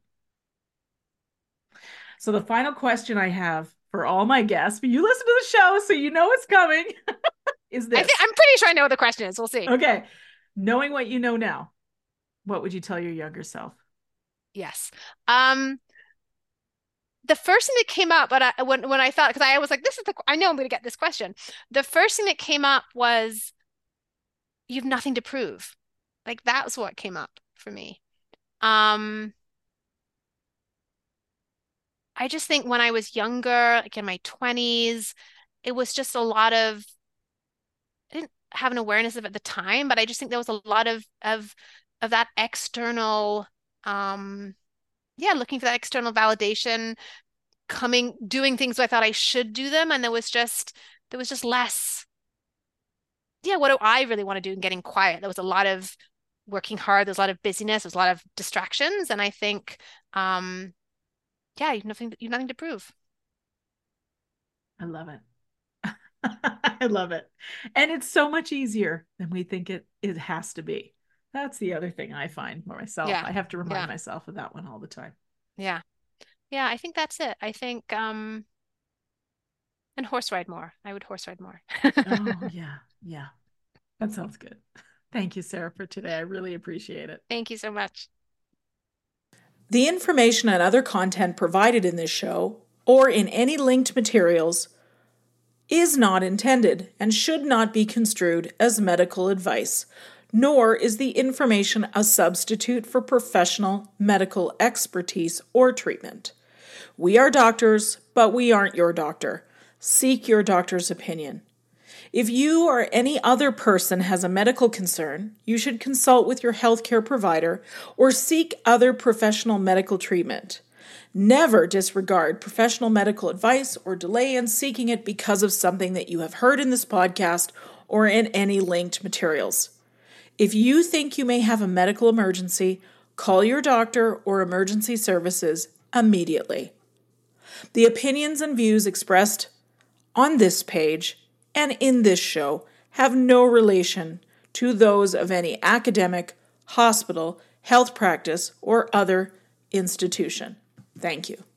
So the final question I have for all my guests, but you listen to the show, so you know it's coming, is this.
I think, I'm pretty sure I know what the question is. We'll see.
Okay. Knowing what you know now, what would you tell your younger self?
Yes. Um, the first thing that came up, but I, when, when I thought, because I was like, this is the, I know I'm going to get this question. The first thing that came up was, you have nothing to prove. Like, that was what came up for me. Um, I just think when I was younger, like in my twenties, it was just a lot of, I didn't, have an awareness of at the time, but I just think there was a lot of of of that external, um, yeah, looking for that external validation, coming, doing things I thought I should do them, and there was just there was just less. Yeah, what do I really want to do? And getting quiet. There was a lot of working hard. There's a lot of busyness. There's a lot of distractions, and I think, um, yeah, you've nothing. You've nothing to prove.
I love it. I love it. And it's so much easier than we think it, it has to be. That's the other thing I find for myself.
Yeah.
I have to remind
Yeah.
myself of that one all the time.
Yeah. Yeah, I think that's it. I think, um, and horse ride more. I would horse ride more.
Oh, yeah. Yeah. That sounds good. Thank you, Sarah, for today. I really appreciate it.
Thank you so much.
The information and other content provided in this show, or in any linked materials, is not intended and should not be construed as medical advice, nor is the information a substitute for professional medical expertise or treatment. We are doctors, but we aren't your doctor. Seek your doctor's opinion. If you or any other person has a medical concern, you should consult with your healthcare provider or seek other professional medical treatment. Never disregard professional medical advice or delay in seeking it because of something that you have heard in this podcast or in any linked materials. If you think you may have a medical emergency, call your doctor or emergency services immediately. The opinions and views expressed on this page and in this show have no relation to those of any academic, hospital, health practice, or other institution. Thank you.